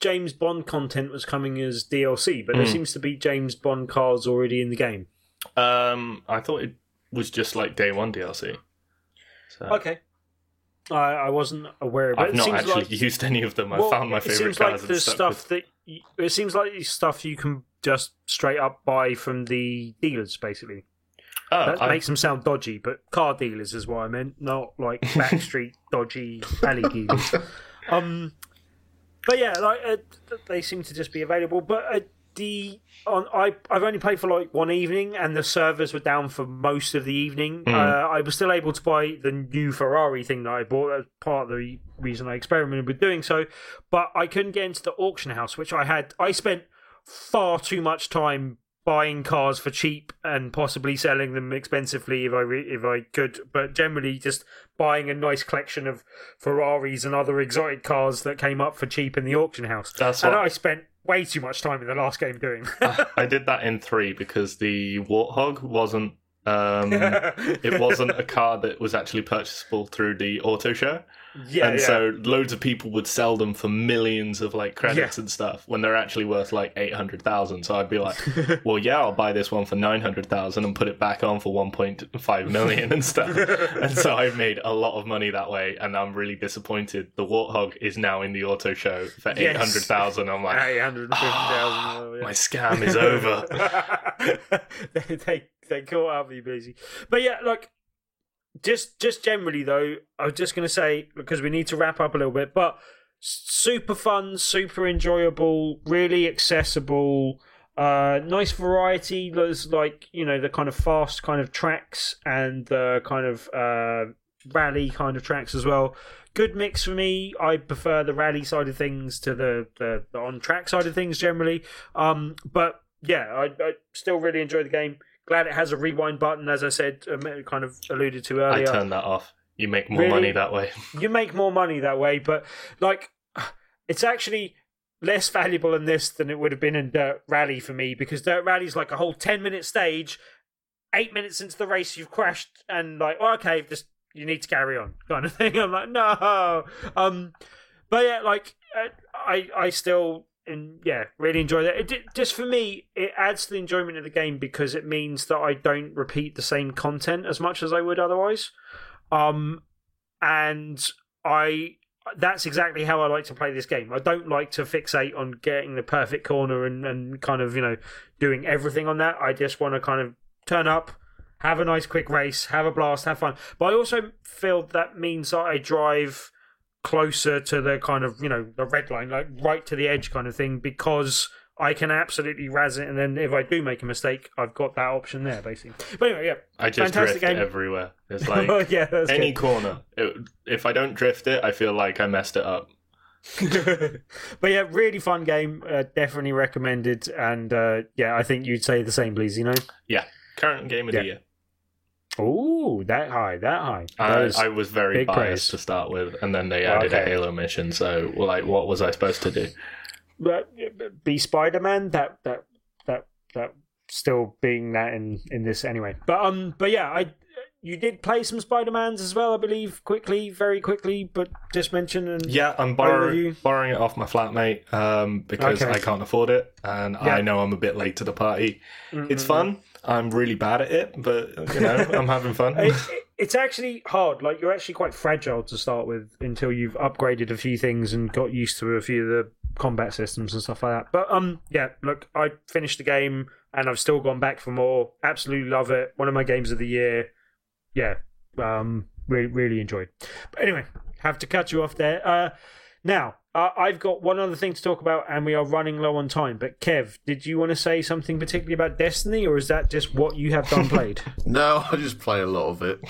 [SPEAKER 4] James Bond content was coming as DLC, but there seems to be James Bond cars already in the game.
[SPEAKER 6] I thought it was just like day one DLC. So.
[SPEAKER 4] Okay. I wasn't aware of it.
[SPEAKER 6] I've not actually used any of them. I found my favourite cars and stuff.
[SPEAKER 4] It seems like the stuff you can just straight up buy from the dealers, basically. That makes them sound dodgy, but car dealers is what I meant, not like backstreet dodgy alley dealers. But yeah, they seem to just be available. But I've only played for like one evening, and the servers were down for most of the evening. I was still able to buy the new Ferrari thing that I bought. That was part of the reason I experimented with doing so. But I couldn't get into the auction house, which I spent far too much time buying cars for cheap and possibly selling them expensively if I could, but generally just buying a nice collection of Ferraris and other exotic cars that came up for cheap in the auction house. I spent way too much time in the last game doing.
[SPEAKER 6] I did that in 3 because the Warthog wasn't it wasn't a car that was actually purchasable through the auto show. So loads of people would sell them for millions of like credits and stuff when they're actually worth like 800,000. So I'd be like, well, yeah, I'll buy this one for 900,000 and put it back on for 1.5 million and stuff. And so I made a lot of money that way, and I'm really disappointed. The Warthog is now in the auto show for 800,000. I'm like,
[SPEAKER 4] 850,000.
[SPEAKER 6] My scam is over.
[SPEAKER 4] They caught up with you, busy. But yeah, like. Just generally though, I was just going to say, because we need to wrap up a little bit, but super fun, super enjoyable, really accessible, nice variety. There's like, the kind of fast kind of tracks and the kind of rally kind of tracks as well. Good mix for me. I prefer the rally side of things to the on-track side of things generally. But yeah, I still really enjoy the game. Glad it has a rewind button, as I said, kind of alluded to earlier.
[SPEAKER 6] I turned that off. You make more money that way.
[SPEAKER 4] You make more money that way, but like, it's actually less valuable in this than it would have been in Dirt Rally for me, because Dirt Rally is like a whole 10-minute stage. 8 minutes into the race, you've crashed, and like, well, okay, just you need to carry on, kind of thing. I'm like, no. But yeah, like, I still. And yeah, really enjoy that. Just for me, it adds to the enjoyment of the game because it means that I don't repeat the same content as much as I would otherwise. And that's exactly how I like to play this game. I don't like to fixate on getting the perfect corner and kind of, doing everything on that. I just want to kind of turn up, have a nice quick race, have a blast, have fun. But I also feel that means that I drive closer to the kind of, the red line, like right to the edge kind of thing, because I can absolutely razz it, and then if I do make a mistake, I've got that option there, basically. But anyway, yeah.
[SPEAKER 6] I just drift game everywhere. It's like any good corner. If I don't drift it, I feel like I messed it up.
[SPEAKER 4] But yeah, really fun game. Definitely recommended. And yeah, I think you'd say the same, please,
[SPEAKER 6] Yeah, current game of the year.
[SPEAKER 4] Oh, that high.
[SPEAKER 6] I was very biased to start with, and then they added a Halo mission, so like, what was I supposed to do?
[SPEAKER 4] Be Spider-Man? That still being that in this anyway. But yeah, you did play some Spider-Mans as well, I believe, very quickly, but just mention and
[SPEAKER 6] yeah, I'm borrowing it off my flatmate because I can't afford it, and I know I'm a bit late to the party. It's fun. I'm really bad at it, but I'm having fun.
[SPEAKER 4] It's actually hard. Like, you're actually quite fragile to start with until you've upgraded a few things and got used to a few of the combat systems and stuff like that. But yeah, look, I finished the game and I've still gone back for more. Absolutely love it. One of my games of the year. Yeah, really enjoyed. But anyway, have to cut you off there. Now, I've got one other thing to talk about, and we are running low on time. But Kev, did you want to say something particularly about Destiny, or is that just what you have done played?
[SPEAKER 5] No, I just play a lot of it.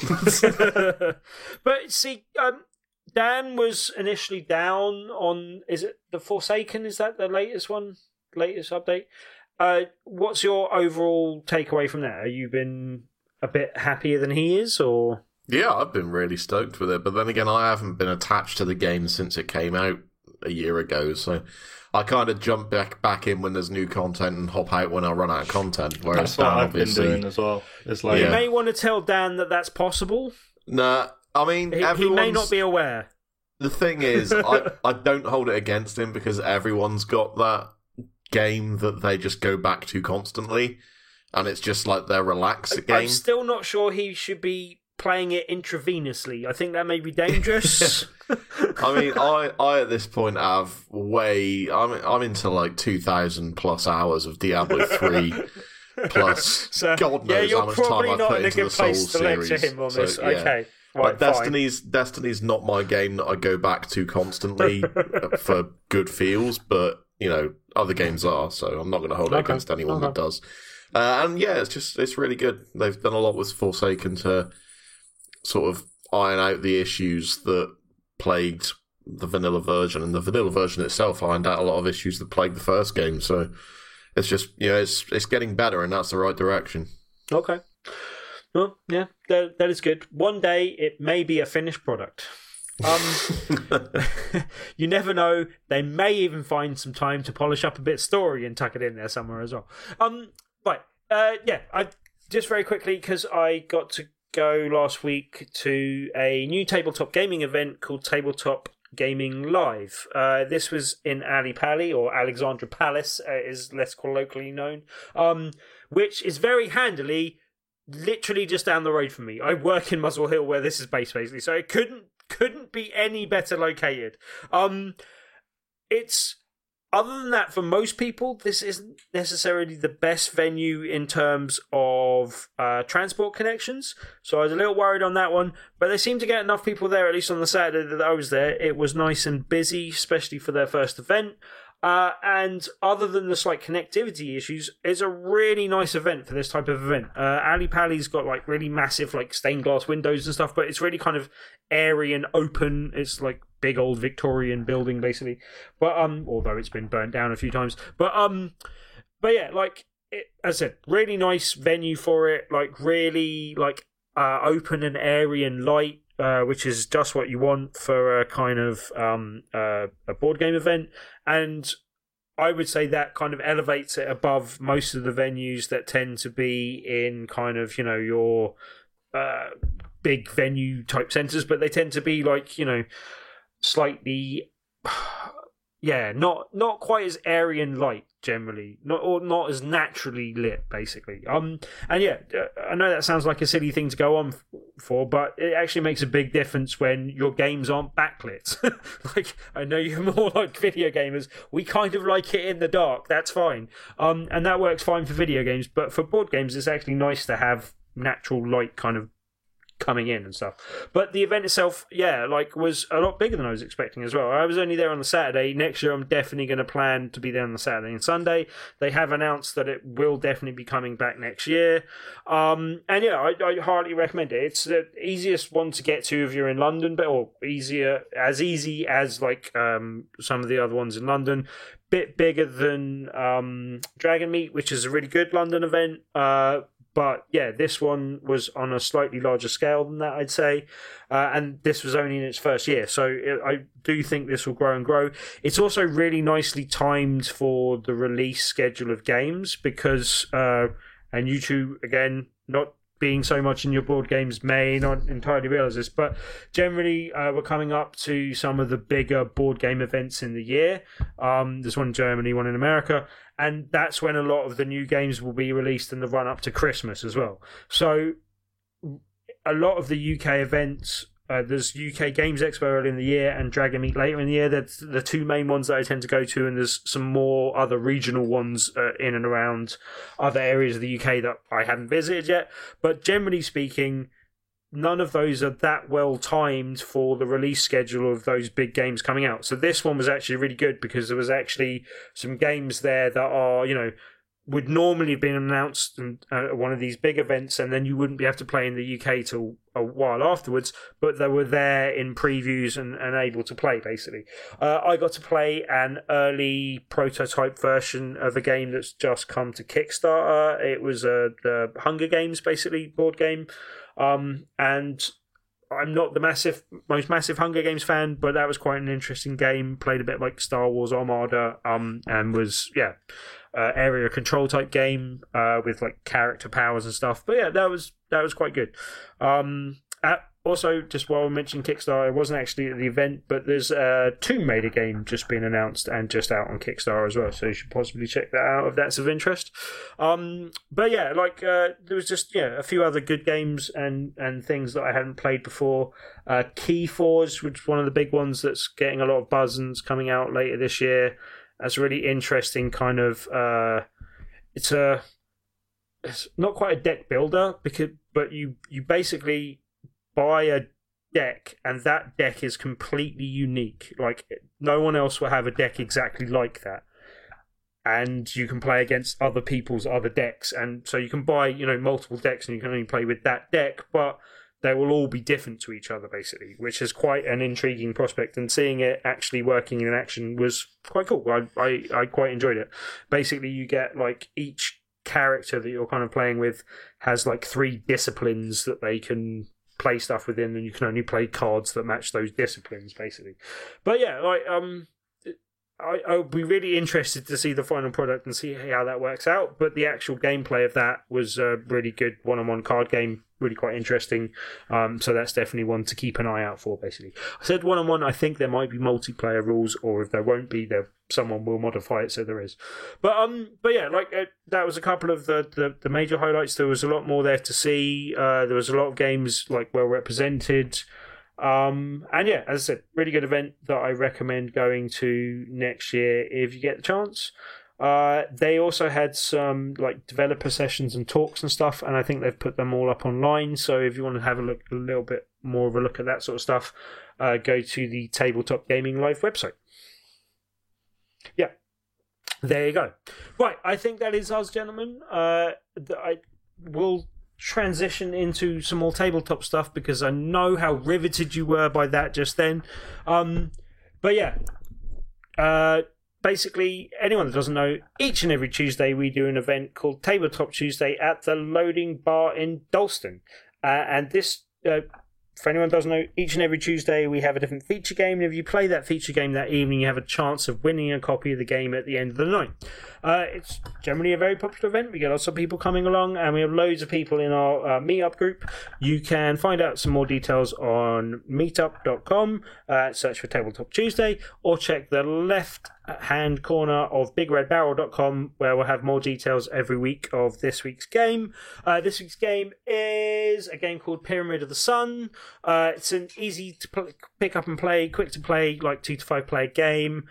[SPEAKER 4] But see, Dan was initially down on, is it the Forsaken? Is that the latest one? Latest update? What's your overall takeaway from that? Have you been a bit happier than he is, or?
[SPEAKER 5] Yeah, I've been really stoked with it, but then again, I haven't been attached to the game since it came out a year ago, so I kind of jump back in when there's new content and hop out when I run out of content.
[SPEAKER 6] That's what I've been doing as well. It's like,
[SPEAKER 4] you may want to tell Dan that that's possible.
[SPEAKER 5] Nah, I mean,
[SPEAKER 4] he may not be aware.
[SPEAKER 5] The thing is, I don't hold it against him because everyone's got that game that they just go back to constantly, and it's just like their relaxed game.
[SPEAKER 4] I'm still not sure he should be playing it intravenously. I think that may be dangerous.
[SPEAKER 5] I mean, I at this point have I'm into like 2,000 plus hours of Diablo 3 plus
[SPEAKER 4] So,
[SPEAKER 5] God
[SPEAKER 4] yeah,
[SPEAKER 5] knows
[SPEAKER 4] you're
[SPEAKER 5] how much
[SPEAKER 4] probably
[SPEAKER 5] time I
[SPEAKER 4] not
[SPEAKER 5] put
[SPEAKER 4] in a
[SPEAKER 5] into the
[SPEAKER 4] good place
[SPEAKER 5] Souls
[SPEAKER 4] to lecture
[SPEAKER 5] series.
[SPEAKER 4] him on
[SPEAKER 5] So,
[SPEAKER 4] this.
[SPEAKER 5] yeah.
[SPEAKER 4] Okay.
[SPEAKER 5] Like
[SPEAKER 4] Right, fine.
[SPEAKER 5] Destiny's not my game that I go back to constantly for good feels, but you know other games are, so I'm not going to hold it against anyone that does. And yeah, it's really good. They've done a lot with Forsaken to sort of iron out the issues that plagued the vanilla version, and the vanilla version itself ironed out a lot of issues that plagued the first game. So it's just it's getting better, and that's the right direction.
[SPEAKER 4] Okay. Well, yeah, that is good. One day it may be a finished product. You never know. They may even find some time to polish up a bit of story and tuck it in there somewhere as well. Right. I just very quickly, because I got to go last week to a new tabletop gaming event called Tabletop Gaming Live. This was in Ali Pali, or Alexandra Palace, is less colloquially known, which is very handily literally just down the road from me. I work in Muswell Hill, where this is based, basically, so it couldn't be any better located. It's other than that, for most people, this isn't necessarily the best venue in terms of transport connections. So I was a little worried on that one, but they seemed to get enough people there, at least on the Saturday that I was there. It was nice and busy, especially for their first event. And other than the slight connectivity issues, it's a really nice event for this type of event. Ali Pali's got like really massive like stained glass windows and stuff, but it's really kind of airy and open. It's like big old Victorian building basically, but although it's been burnt down a few times, but yeah, like as I said, really nice venue for it. Like really like open and airy and light. Which is just what you want for a kind of a board game event. And I would say that kind of elevates it above most of the venues that tend to be in kind of, you know, your big venue type centres, but they tend to be like, you know, slightly, yeah, not quite as airy and light generally, not as naturally lit basically. And yeah, I know that sounds like a silly thing to go on for, but it actually makes a big difference when your games aren't backlit. Like, I know you're more like video gamers. We kind of like it in the dark. That's fine. And that works fine for video games, but for board games, it's actually nice to have natural light kind of coming in and stuff. But the event itself, yeah, like was a lot bigger than I was expecting as well. I was only there on the Saturday. Next year I'm definitely going to plan to be there on the Saturday and Sunday. They have announced that it will definitely be coming back next year. And yeah, I highly recommend it. It's the easiest one to get to if you're in London, or easy as like some of the other ones in London. Bit bigger than Dragon Meet, which is a really good London event. But yeah, this one was on a slightly larger scale than that, I'd say. And this was only in its first year. So I do think this will grow and grow. It's also really nicely timed for the release schedule of games because, and you two, again, not being so much in your board games may not entirely realise this, but generally we're coming up to some of the bigger board game events in the year. There's one in Germany, one in America, and that's when a lot of the new games will be released in the run up to Christmas as well. So a lot of the UK events, there's UK Games Expo early in the year and Dragon Meet later in the year. That's the two main ones that I tend to go to, and there's some more other regional ones in and around other areas of the UK that I haven't visited yet. But generally speaking, none of those are that well timed for the release schedule of those big games coming out. So this one was actually really good because there was actually some games there that are, you know, would normally have been announced at one of these big events, and then you wouldn't be able to play in the UK till a while afterwards, but they were there in previews and able to play, basically. I got to play an early prototype version of a game that's just come to Kickstarter. It was the Hunger Games, basically, board game. And I'm not the most massive Hunger Games fan, but that was quite an interesting game. Played a bit like Star Wars Armada, and was, yeah, area control type with like character powers and stuff. But yeah, that was quite good. Also, just while I mentioned Kickstarter, I wasn't actually at the event, but there's a Tomb Raider game just been announced and just out on Kickstarter as well, so you should possibly check that out if that's of interest. But yeah, there was just a few other good games and things that I hadn't played before. Keyforge, which is one of the big ones that's getting a lot of buzz and is coming out later this year. That's a really interesting kind of... It's not quite a deck builder, but you basically buy a deck, and that deck is completely unique. Like, no one else will have a deck exactly like that. And you can play against other people's other decks, and so you can buy, multiple decks, and you can only play with that deck, but they will all be different to each other, basically, which is quite an intriguing prospect, and seeing it actually working in action was quite cool. I quite enjoyed it. Basically, you get, each character that you're kind of playing with has, 3 disciplines that they can play stuff within, and you can only play cards that match those disciplines, basically. But yeah, I'll be really interested to see the final product and see how that works out. But the actual gameplay of that was a really good one-on-one card game, really quite interesting. So that's definitely one to keep an eye out for, basically. I said one-on-one, I think there might be multiplayer rules, or if there won't be, someone will modify it so there is. But yeah, that was a couple of the major highlights. There was a lot more there to see. There was a lot of games well represented. And yeah, as I said, really good event that I recommend going to next year if you get the chance. They also had some developer sessions and talks and stuff, and I think they've put them all up online. So if you want to have a little bit more of a look at that sort of stuff, go to the Tabletop Gaming Live website. Yeah, there you go. Right, I think that is us, gentlemen. I will transition into some more tabletop stuff because I know how riveted you were by that just then. But yeah, basically, anyone that doesn't know, each and every Tuesday we do an event called Tabletop Tuesday at the Loading Bar in Dalston. And this, for anyone that doesn't know, each and every Tuesday we have a different feature game, and if you play that feature game that evening, you have a chance of winning a copy of the game at the end of the night. It's generally a very popular event. We get lots of people coming along, and we have loads of people in our meetup group. You can find out some more details on meetup.com, search for Tabletop Tuesday, or check the left-hand corner of bigredbarrel.com, where we'll have more details every week of this week's game. This week's game is a game called Pyramid of the Sun. It's an easy to pick up and play, quick to play, 2 to 5 player game.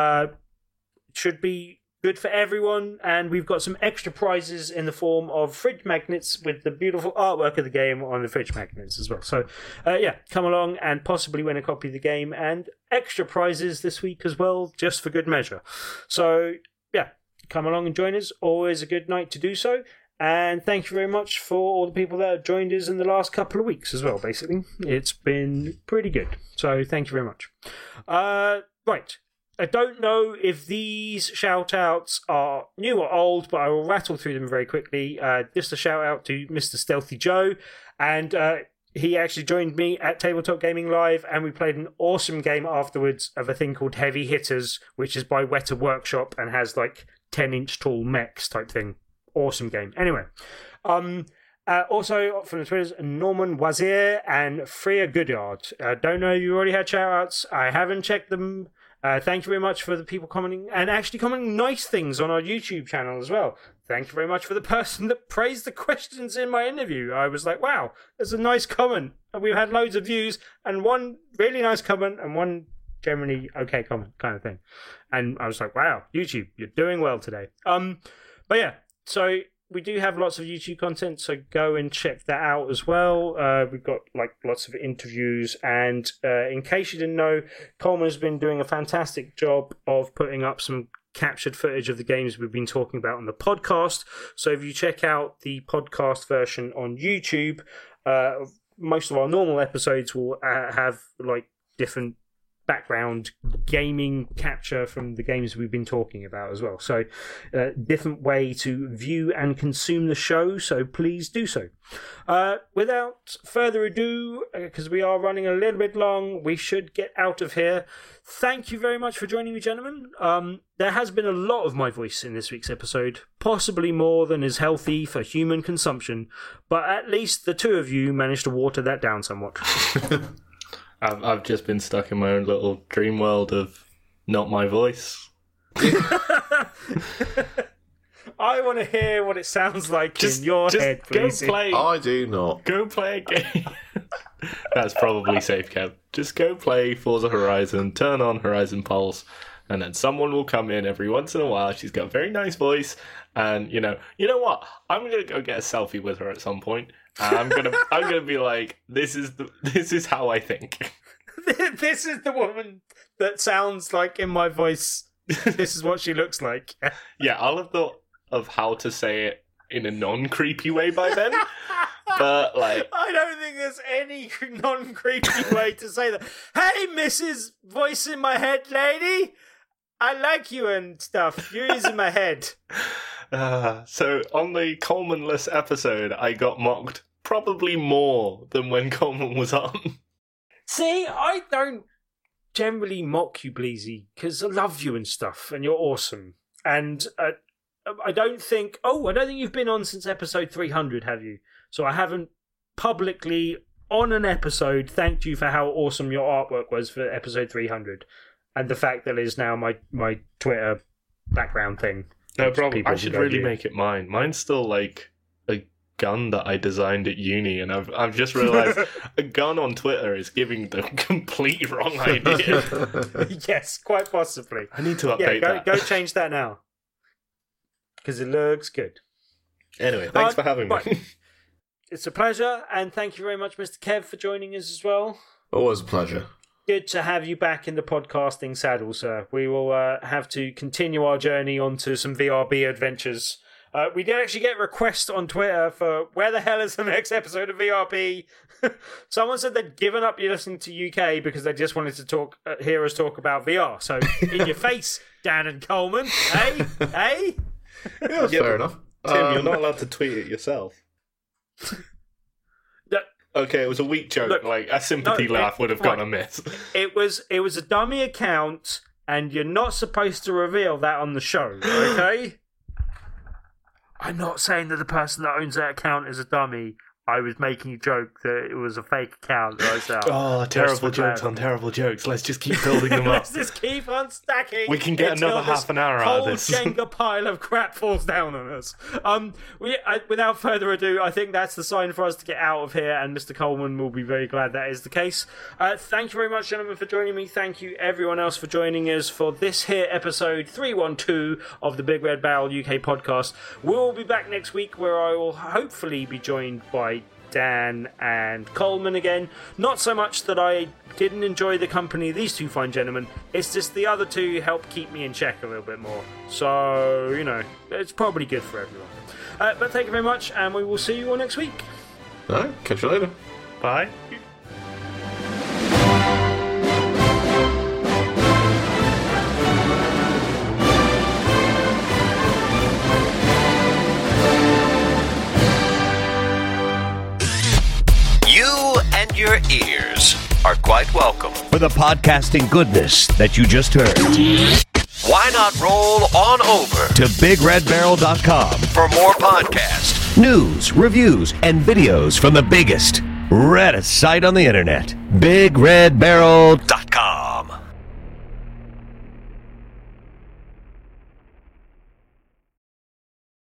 [SPEAKER 4] Should be good for everyone, and we've got some extra prizes in the form of fridge magnets with the beautiful artwork of the game on the fridge magnets as well. So yeah, come along and possibly win a copy of the game, and extra prizes this week as well, just for good measure. So yeah, come along and join us. Always a good night to do so. And thank you very much for all the people that have joined us in the last couple of weeks as well, basically. It's been pretty good. So thank you very much. Right. I don't know if these shout-outs are new or old, but I will rattle through them very quickly. Just a shout-out to Mr. Stealthy Joe. And he actually joined me at Tabletop Gaming Live, and we played an awesome game afterwards of a thing called Heavy Hitters, which is by Weta Workshop and has 10-inch tall mechs type thing. Awesome game. Anyway, also from the Twitters, Norman Wazir and Freya Goodard. Don't know if you already had shout-outs. I haven't checked them. Thank you very much for the people commenting, and actually commenting nice things on our YouTube channel as well. Thank you very much for the person that praised the questions in my interview. I was like, wow, there's a nice comment. And we've had loads of views, and one really nice comment, and one generally okay comment kind of thing. And I was like, wow, YouTube, you're doing well today. But yeah, so we do have lots of YouTube content, so go and check that out as well. We've got lots of interviews, and in case you didn't know, Coleman's been doing a fantastic job of putting up some captured footage of the games we've been talking about on the podcast. So if you check out the podcast version on YouTube, most of our normal episodes will have different background gaming capture from the games we've been talking about as well. So different way to view and consume the show, so please do so. Without further ado, because we are running a little bit long, we should get out of here. Thank you very much for joining me, gentlemen. There has been a lot of my voice in this week's episode, possibly more than is healthy for human consumption, but at least the two of you managed to water that down somewhat.
[SPEAKER 6] I've just been stuck in my own little dream world of not my voice.
[SPEAKER 4] I want to hear what it sounds like in your head, please.
[SPEAKER 6] Go play.
[SPEAKER 5] I do not.
[SPEAKER 6] Go play a game. That's probably safe, Kev. Just go play Forza Horizon, turn on Horizon Pulse, and then someone will come in every once in a while. She's got a very nice voice, and you know what? I'm gonna go get a selfie with her at some point. And I'm gonna be like, this is how I think.
[SPEAKER 4] This is the woman that sounds like in my voice. This is what she looks like.
[SPEAKER 6] Yeah, I'll have thought of how to say it in a non-creepy way by then. But like,
[SPEAKER 4] I don't think there's any non-creepy way to say that. Hey, Mrs. Voice in my head lady, I like you and stuff. You're in my head.
[SPEAKER 6] So on the Coleman-less episode, I got mocked probably more than when Coleman was on.
[SPEAKER 4] See, I don't generally mock you, Bleezy, because I love you and stuff, and you're awesome. And I don't think you've been on since episode 300, have you? So I haven't publicly, on an episode, thanked you for how awesome your artwork was for episode 300. And the fact that it is now my Twitter background thing.
[SPEAKER 6] No problem. I should really make it mine. Mine's still like a gun that I designed at uni, and I've just realised a gun on Twitter is giving the complete wrong idea.
[SPEAKER 4] Yes, quite possibly.
[SPEAKER 6] I need to update that.
[SPEAKER 4] Go change that now. Because it looks good.
[SPEAKER 6] Anyway, thanks for having me.
[SPEAKER 4] It's a pleasure, and thank you very much, Mr. Kev, for joining us as well.
[SPEAKER 5] Always a pleasure.
[SPEAKER 4] Good to have you back in the podcasting saddle, sir. We will have to continue our journey onto some VRB adventures. We did actually get requests on Twitter for where the hell is the next episode of VRB? Someone said they'd given up listening to UK because they just wanted to hear us talk about VR. So, in your face, Dan and Coleman. Hey?
[SPEAKER 5] Yeah, that's fair enough.
[SPEAKER 6] Tim, you're not allowed to tweet it yourself. Okay, it was a weak joke.
[SPEAKER 4] Look,
[SPEAKER 6] like a sympathy laugh would have gone amiss.
[SPEAKER 4] It was a dummy account, and you're not supposed to reveal that on the show. Okay? I'm not saying that the person that owns that account is a dummy. I was making a joke that it was a fake account.
[SPEAKER 6] Oh, terrible jokes on terrible jokes. Let's just keep building them up.
[SPEAKER 4] Let's just keep on stacking.
[SPEAKER 6] We can get another half an hour out of this.
[SPEAKER 4] Whole Jenga pile of crap falls down on us. Without further ado, I think that's the sign for us to get out of here, and Mr. Coleman will be very glad that is the case. Thank you very much, gentlemen, for joining me. Thank you, everyone else, for joining us for this here episode 312 of the Big Red Barrel UK podcast. We'll be back next week, where I will hopefully be joined by Dan and Coleman again. Not so much that I didn't enjoy the company of these two fine gentlemen, it's just the other two help keep me in check a little bit more. So, it's probably good for everyone. But thank you very much, and we will see you all next week.
[SPEAKER 5] All right, catch you later.
[SPEAKER 6] Bye.
[SPEAKER 2] And your ears are quite welcome
[SPEAKER 3] For the podcasting goodness that you just heard.
[SPEAKER 2] Why not roll on over
[SPEAKER 3] To BigRedBarrel.com
[SPEAKER 2] for more podcasts,
[SPEAKER 3] news, reviews, and videos from the biggest, reddest site on the internet. BigRedBarrel.com